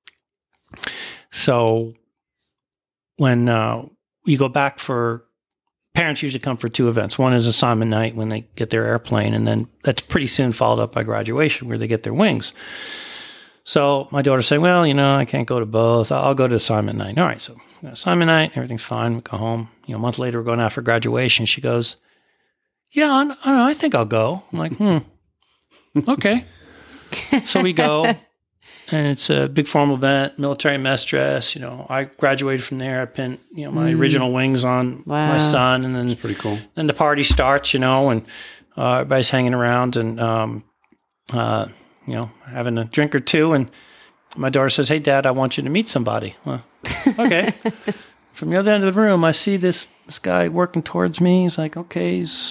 So when you go back parents usually come for 2 events. One is assignment night when they get their airplane, and then that's pretty soon followed up by graduation where they get their wings. So my daughter said, well, I can't go to both. I'll go to assignment night. All right, so assignment night, everything's fine. We go home. A month later, we're going out for graduation. She goes, yeah, I think I'll go. I'm like, okay. So we go, and it's a big formal event, military mess dress. I graduated from there. I pinned, my original wings on my son, and then that's pretty cool. Then the party starts, and everybody's hanging around and having a drink or two. And my daughter says, "Hey, Dad, I want you to meet somebody." Well, okay. From the other end of the room, I see this guy working towards me. He's like, okay, he's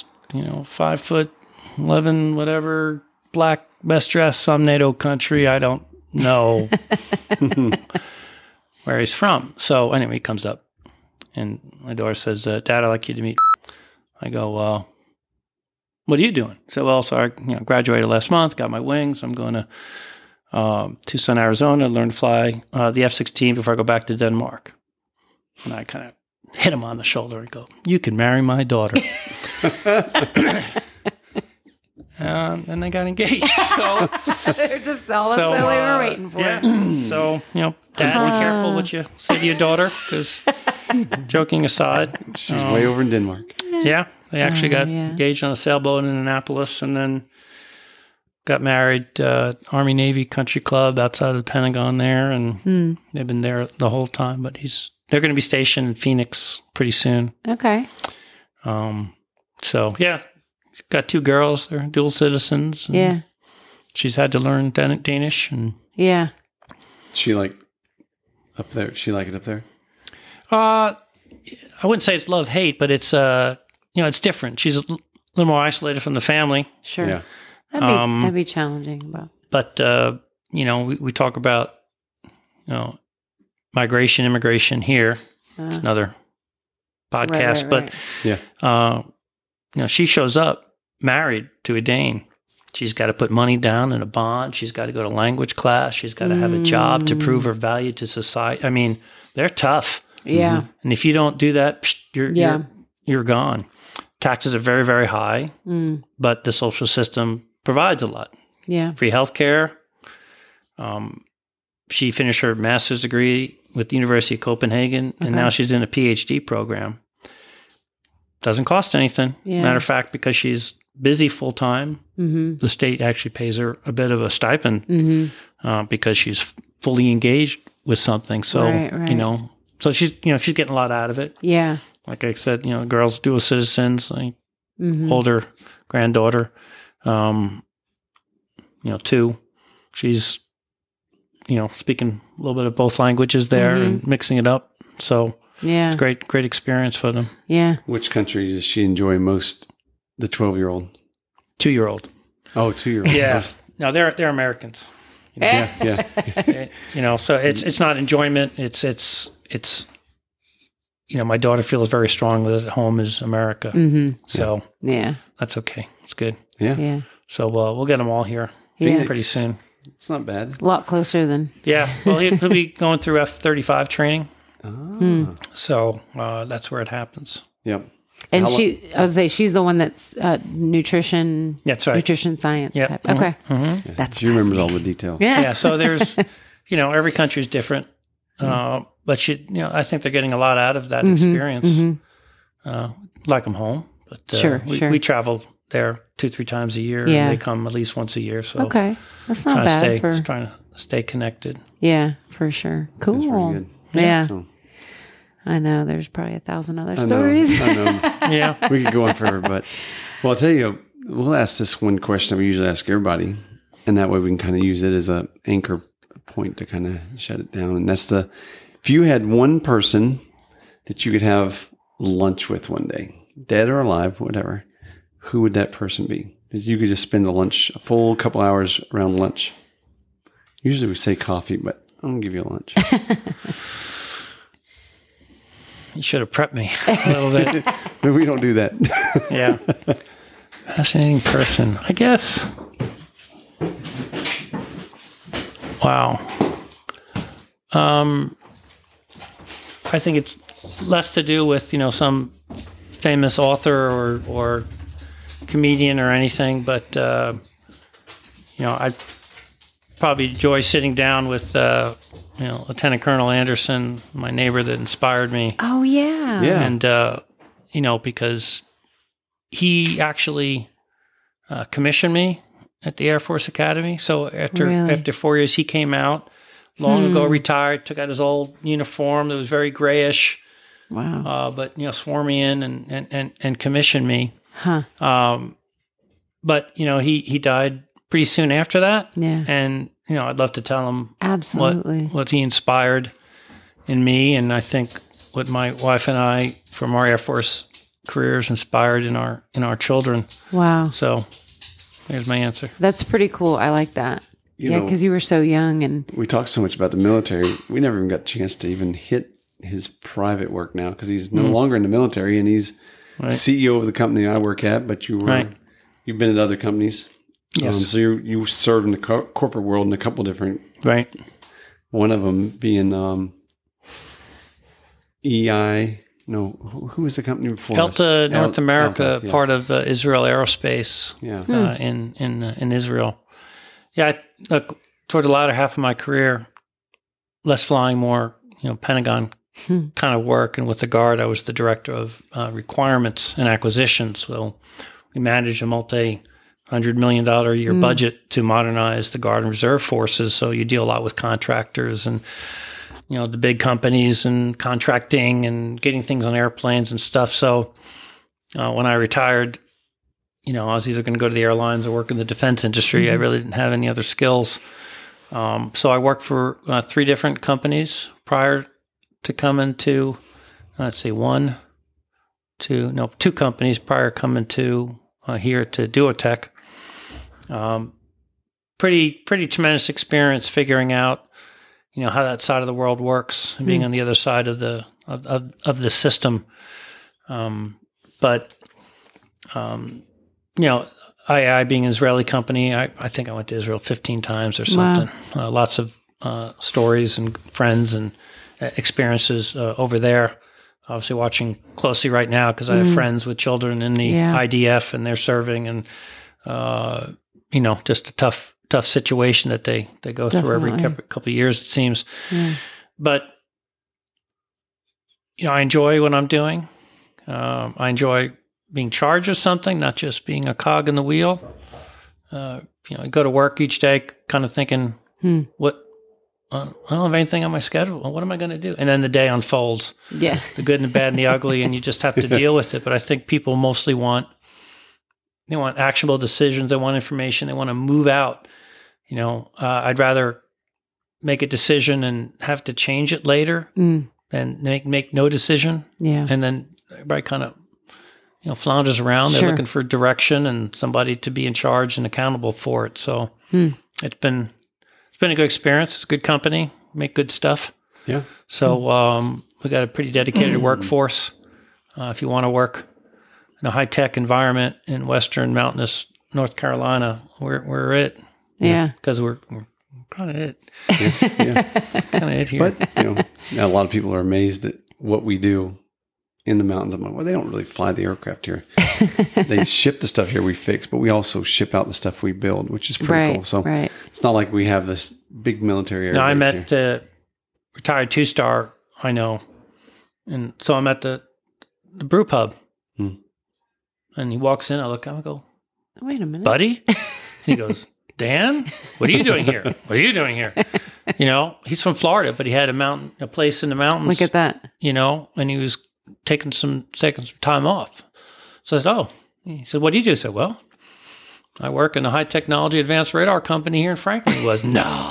5'11", whatever, black, best dressed, some NATO country. I don't know where he's from. So anyway, he comes up, and my daughter says, "Dad, I'd like you to meet." I go, "Well, what are you doing?" So, I graduated last month, got my wings. I'm going to Tucson, Arizona, learn to fly the F-16 before I go back to Denmark. And I kind of hit him on the shoulder and go, "You can marry my daughter." And they got engaged. So they're just all that's what we were waiting for. Yeah. So, Dad, be careful what you say to your daughter, because joking aside, she's way over in Denmark. Yeah. They actually got engaged on a sailboat in Annapolis, and then got married, Army-Navy Country Club outside of the Pentagon there. And they've been there the whole time, but they're going to be stationed in Phoenix pretty soon. Okay. So, yeah. Got 2 girls. They're dual citizens. Yeah. She's had to learn Danish. And yeah. She up there? She like it up there? I wouldn't say it's love-hate, but it's, it's different. She's a little more isolated from the family. Sure. Yeah. That'd be challenging. But we talk about, migration, immigration here. It's another podcast. Right. But, she shows up married to a Dane. She's got to put money down in a bond. She's got to go to language class. She's got to have a job to prove her value to society. I mean, they're tough. Yeah. And if you don't do that, you're gone. Taxes are very, very high, but the social system provides a lot. Yeah. Free healthcare. She finished her master's degree with the University of Copenhagen, and now she's in a PhD program. doesn't cost anything. Yeah. Matter of fact, because she's busy full time, the state actually pays her a bit of a stipend because she's fully engaged with something. So, Right. So she's getting a lot out of it. Yeah. Like I said, girls, dual citizens, like older granddaughter, 2. She's, speaking a little bit of both languages there and mixing it up. So Yeah. it's great experience for them. Yeah. Which country does she enjoy most? The 12-year-old. 2-year-old. Oh, 2-year-old. Yeah. No, they're Americans. Yeah. So it's not enjoyment. It's my daughter feels very strongly that home is America. So Yeah. that's okay. It's good. Yeah. Yeah. So we'll get them all here Phoenix. pretty soon. It's not bad. A lot closer than. Yeah. Well, he'll be going through F-35 training. Oh. So that's where it happens. Yep. And How I was say she's the one that's nutrition. That's right. Nutrition science. Yep. Type. Okay. That's She remembers all the details. Yeah. Yeah. So there's, every country is different. But I think they're getting a lot out of that experience. Like them home. But Sure. we travel there 2-3 times a year. Yeah. And they come at least once a year. So Okay. That's not bad for. trying to stay connected. Yeah, for sure. Cool. That's pretty good. Yeah. So, I know. There's probably 1,000 other I know, stories. I know. Yeah. We could go on forever, but I'll tell you, we'll ask this one question that we usually ask everybody, and that way we can kind of use it as a anchor point to kind of shut it down. And that's if you had one person that you could have lunch with one day, dead or alive, whatever, who would that person be? Because you could just spend a full couple hours around lunch. Usually we say coffee, but I'm going to give you a lunch. You should have prepped me a little bit. No, we don't do that. Yeah. Fascinating person, I guess. Wow. I think it's less to do with, some famous author or comedian or anything, but, I probably enjoy sitting down with, Lieutenant Colonel Anderson, my neighbor that inspired me. Oh, yeah. Yeah. And, because he actually commissioned me at the Air Force Academy. So after 4 years, he came out long ago, retired, took out his old uniform that was very grayish. Wow. But, swore me in and commissioned me. Huh. But, he died pretty soon after that. Yeah. And, I'd love to tell him Absolutely. what he inspired in me. And I think what my wife and I, from our Air Force careers, inspired in our children. Wow. So there's my answer. That's pretty cool. I like that. You Yeah, know, because you were so young and we talk so much about the military. We never even got a chance to even hit his private work now because he's no longer in the military and he's CEO of the company I work at. But you've been at other companies. Yes. So you served in the corporate world in a couple different. Right. One of them being EI. No, who was the company before? Elta North America, Elta, yeah. part of Israel Aerospace. Yeah. In Israel. Yeah, toward the latter half of my career, less flying, more Pentagon kind of work. And with the Guard, I was the director of requirements and acquisitions. So we managed a $multi-$100 million a year budget to modernize the Guard and Reserve forces. So you deal a lot with contractors and the big companies and contracting and getting things on airplanes and stuff. So when I retired, I was either going to go to the airlines or work in the defense industry. I really didn't have any other skills. So I worked for 3 different companies prior to coming to, two companies prior coming to here to Duotech. Pretty tremendous experience figuring out, how that side of the world works and being on the other side of the system. II being an Israeli company, I think I went to Israel 15 times or something. Wow. Lots of stories and friends and experiences over there. Obviously watching closely right now because I have friends with children in the IDF and they're serving and, just a tough situation that they go through every couple of years, it seems. Yeah. But, I enjoy what I'm doing. I enjoy being charged with something, not just being a cog in the wheel. I go to work each day kind of thinking, what, I don't have anything on my schedule. Well, what am I going to do? And then the day unfolds. Yeah. The good and the bad and the ugly, and you just have to deal with it. But I think people mostly want actionable decisions. They want information. They want to move out. I'd rather make a decision and have to change it later than make no decision. Yeah. And then everybody kind of, flounders around. They're looking for direction and somebody to be in charge and accountable for it. So it's been a good experience. It's a good company. Make good stuff. Yeah. So we got a pretty dedicated workforce. If you want to work in a high-tech environment in Western mountainous North Carolina, we're it. Yeah. Because we're kind of it. Yeah. Kind of it here. But, a lot of people are amazed at what we do in the mountains. I'm like, well, they don't really fly the aircraft here. They ship the stuff here we fix, but we also ship out the stuff we build, which is pretty cool. So it's not like we have this big military air base. I met a retired two-star I know. And so I'm at the brew pub. And he walks in. I look at him and go, wait a minute. Buddy? And he goes, Dan, what are you doing here? What are you doing here? He's from Florida, but he had a place in the mountains. Look at that. And he was taking some time off. So I said, oh. He said, what do you do? I said, well, I work in the high technology advanced radar company here in Franklin. He was, no.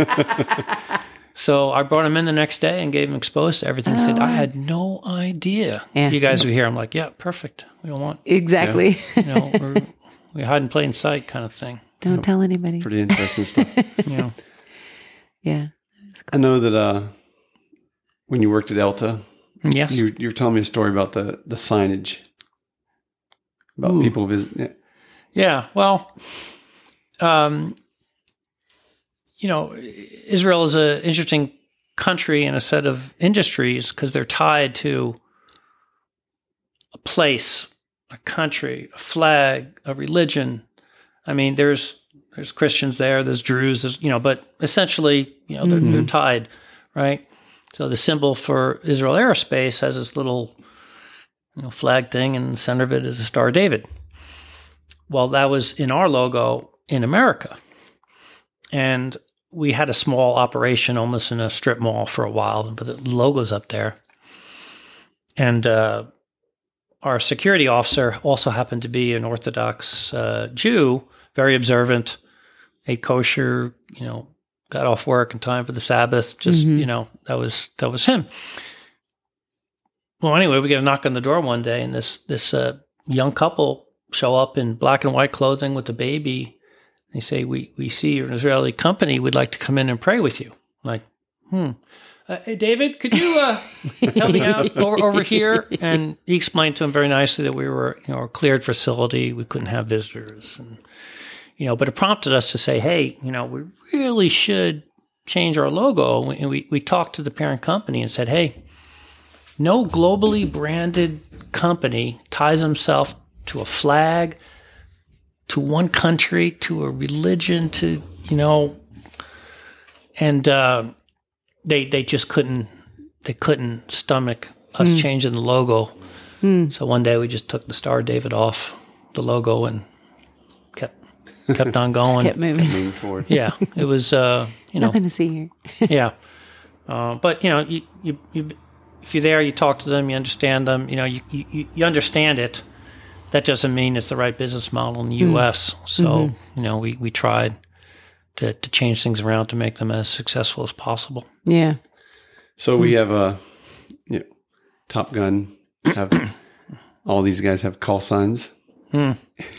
So I brought him in the next day and gave him exposed to everything. He said, I had no idea you guys were here. I'm like, yeah, perfect. We don't want. Exactly. We hide in plain sight kind of thing. Don't tell anybody. Pretty interesting stuff. Yeah. I know that when you worked at Elta, yes. you were telling me a story about the signage, about people visiting. Yeah. Well, Israel is an interesting country and a set of industries because they're tied to a place, a country, a flag, a religion. I mean, there's Christians there's Druze, but essentially, they're tied, right? So the symbol for Israel Aerospace has this little, flag thing, and the center of it is a Star of David. Well, that was in our logo in America. And we had a small operation almost in a strip mall for a while, but the logo's up there. And our security officer also happened to be an Orthodox Jew, very observant, ate kosher, got off work in time for the Sabbath. Just, that was him. Well, anyway, we get a knock on the door one day, and this young couple show up in black and white clothing with a baby. They say, we see you're an Israeli company. We'd like to come in and pray with you. I'm like, hey, David, could you help me out over here? And he explained to him very nicely that we were, a cleared facility. We couldn't have visitors. And, but it prompted us to say, hey, we really should change our logo. And we talked to the parent company and said, hey, no globally branded company ties himself to a flag, to one country, to a religion, to, and they just couldn't stomach us changing the logo. So one day we just took the Star of David off the logo and kept on going. Just kept moving forward. Yeah, it was, nothing to see here. Yeah. But, you if you're there, you talk to them, you understand them, you understand it. That doesn't mean it's the right business model in the U.S. So, we tried to change things around to make them as successful as possible. Yeah. So we have Top Gun. All these guys have call signs. I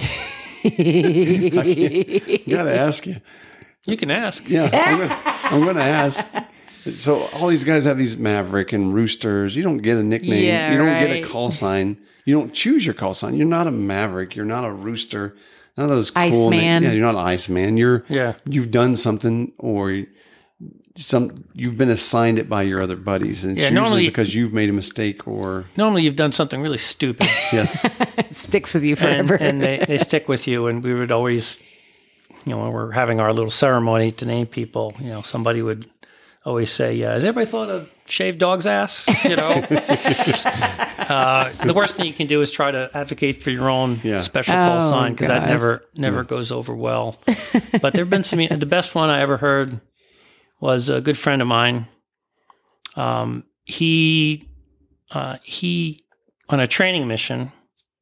gotta ask you. You can ask. Yeah, I'm gonna ask. So all these guys have these Maverick and Roosters. You don't get a nickname. Yeah, you don't right. get a call sign. You don't choose your call sign. You're not a Maverick. You're not a Rooster. None of those cool. Iceman. You're not an Iceman. You've done something, or you've been assigned it by your other buddies, and it's usually because you've made a mistake, or normally you've done something really stupid. Yes, it sticks with you forever, and they stick with you. And we would always, when we're having our little ceremony to name people, somebody would always say, has anybody thought of shaved dog's ass? You know, the worst thing you can do is try to advocate for your own special call sign, because that never goes over well. But there have been some. The best one I ever heard was a good friend of mine. He on a training mission,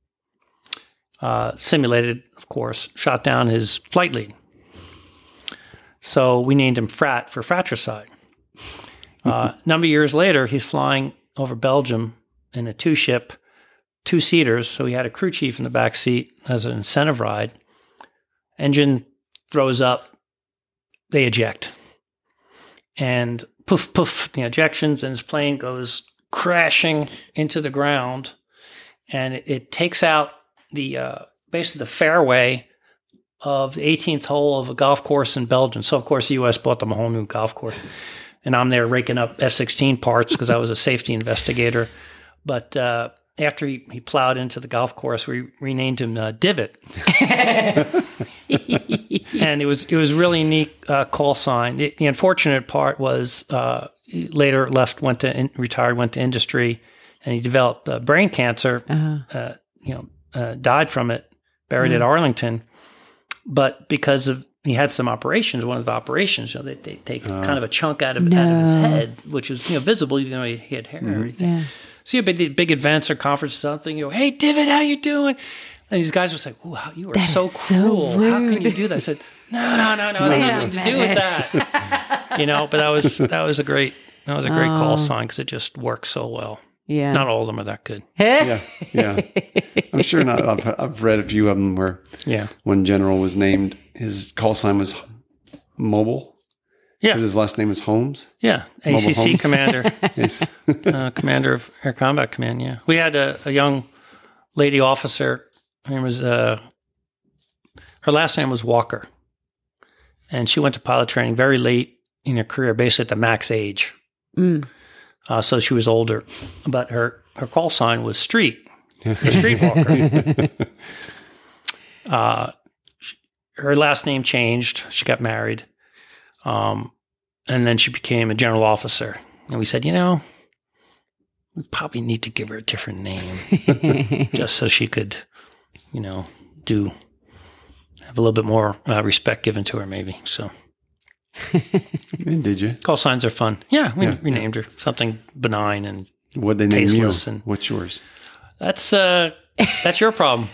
simulated, of course, shot down his flight lead. So we named him Frat for fratricide. Number of years later, he's flying over Belgium in a two-ship, two-seaters. So he had a crew chief in the back seat as an incentive ride. Engine throws up, they eject. And poof, poof, the ejections, and his plane goes crashing into the ground. And it takes out the basically the fairway of the 18th hole of a golf course in Belgium. So, of course, the U.S. bought them a whole new golf course. And I'm there raking up F-16 parts because I was a safety investigator. But after he plowed into the golf course, we renamed him Divot. And it was really unique call sign. The unfortunate part was he later retired, went to industry, and he developed brain cancer. Died from it, buried at Arlington. But because he had some operations, one of the operations, they take kind of a chunk out of his head, which was visible, even though he had hair and everything. Yeah. So you had big events or conference or something. You go, "Hey, Divot, how you doing?" And these guys were like, "Wow, you are so cruel! How can you do that?" I said, "No, it has nothing to do with that." But that was a great call sign, because it just works so well. Yeah, not all of them are that good. yeah. I'm sure not. I've read a few of them where when General was named, his call sign was Mobile. Yeah, because his last name is Holmes. Yeah, ACC Holmes. Commander, Commander of Air Combat Command. Yeah, we had a young lady officer. Her name was her last name was Walker, and she went to pilot training very late in her career, basically at the max age. So she was older, but her call sign was Street, the Streetwalker. Her last name changed. She got married. And then she became a general officer. And we said, we probably need to give her a different name just so she could, have a little bit more respect given to her maybe. So. And did you? Call signs are fun. Yeah, we named her something benign and what'd they name you? And what's yours? That's your problem.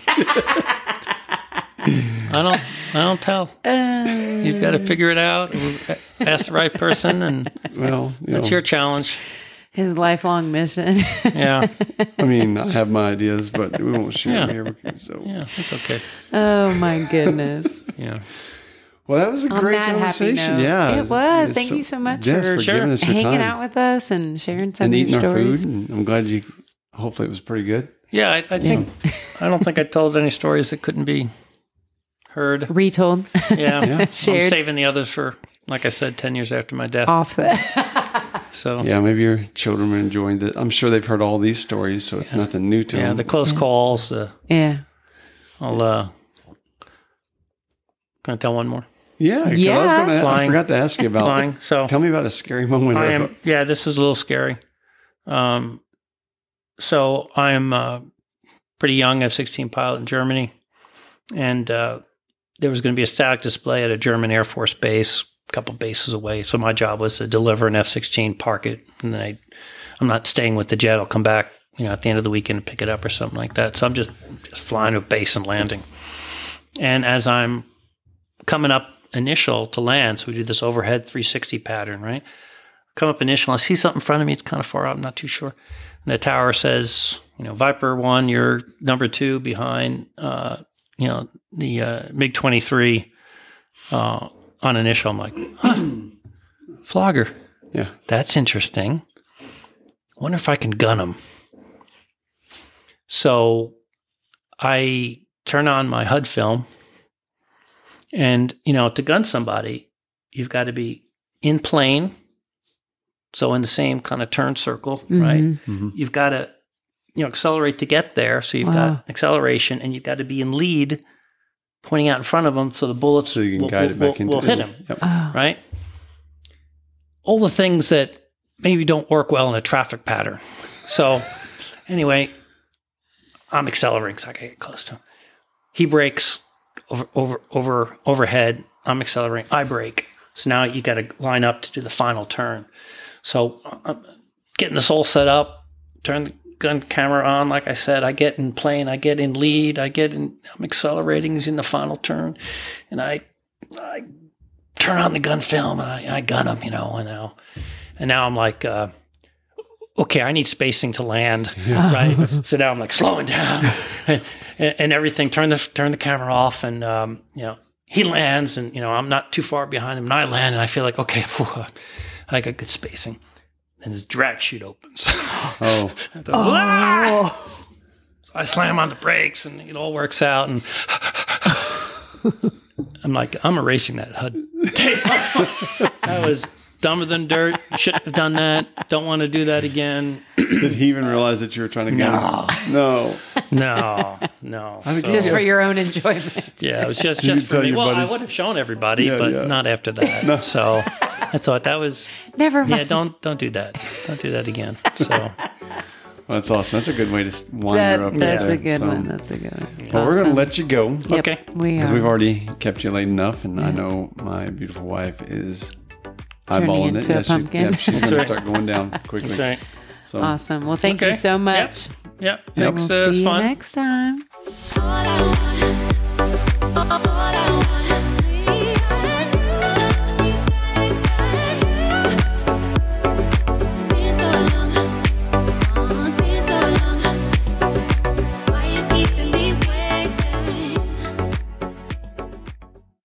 I don't tell. You've got to figure it out. Ask the right person, and that's your challenge. His lifelong mission. Yeah. I mean, I have my ideas, but we won't share them here. So. Yeah, it's okay. Oh my goodness. Yeah. Well, that was a great conversation. Yeah, it was. Thank you so much for giving us your hanging time. out with us and sharing some and of eating your stories. Our food. And I'm glad hopefully it was pretty good. Yeah, I think I don't think I told any stories that couldn't be heard, retold. Yeah. Shared. I'm saving the others for, like I said, 10 years after my death. Off that. So yeah, maybe your children are enjoying that. I'm sure they've heard all these stories, so it's nothing new to them. Yeah, the close calls. I'll can I tell one more? Yeah. I forgot to ask you about flying. So tell me about a scary moment. This is a little scary. So I'm a pretty young F-16 pilot in Germany, and there was going to be a static display at a German Air Force base, a couple bases away. So my job was to deliver an F-16, park it, and then I'm not staying with the jet. I'll come back, at the end of the weekend and pick it up or something like that. So I'm just flying to a base and landing. And as I'm coming up initial to land, so we do this overhead 360 pattern, right? Come up initial, I see something in front of me. It's kind of far out. I'm not too sure. And the tower says, Viper 1, you're number 2 behind, the MiG-23 on initial. I'm like, Flogger. Yeah. That's interesting. Wonder if I can gun him. So I turn on my HUD film, and, to gun somebody, you've got to be in plane. So in the same kind of turn circle, right? Mm-hmm. You've got to, accelerate to get there. So you've got acceleration, and you've got to be in lead, pointing out in front of them, so the bullets so you can guide it back into will hit him, right? all the things that maybe don't work well in a traffic pattern. So anyway, I'm accelerating so I can get close to him. He brakes overhead. I'm accelerating. I brake. So now you got to line up to do the final turn. So I'm getting this all set up, turn the gun camera on. Like I said, I get in plane, I get in lead, I'm accelerating. He's in the final turn. And I turn on the gun film and I gun him, and now I'm like, okay, I need spacing to land, right? So now I'm like slowing down and everything. Turn the camera off, and he lands, and I'm not too far behind him, and I land, and I feel like, okay, I got good spacing. And his drag chute opens. Oh, So I slam on the brakes, and it all works out, and I'm like, I'm erasing that HUD tape. That was dumber than dirt. Shouldn't have done that. Don't want to do that again. did he even realize that you were trying to get him? No. No. Just for your own enjoyment. Yeah, it was just You for tell me. your Well, buddies? I would have shown everybody, Yeah, but yeah. not after that. So I thought that was Never mind. don't do that. Don't do that again. So Well, that's awesome. That's a good way to wind her up. That's right a there. good So- one. That's a good one. Well, we're going to Awesome. let you go Yep, Okay. we because are. we've already kept you late enough, and I know my beautiful wife is Turning eyeballing it. into a Yeah, pumpkin. she's going to right. start going down quickly. that's right. So Awesome. Well, thank you Okay. so much. Yep. We'll Thanks. It was see you fun. next time.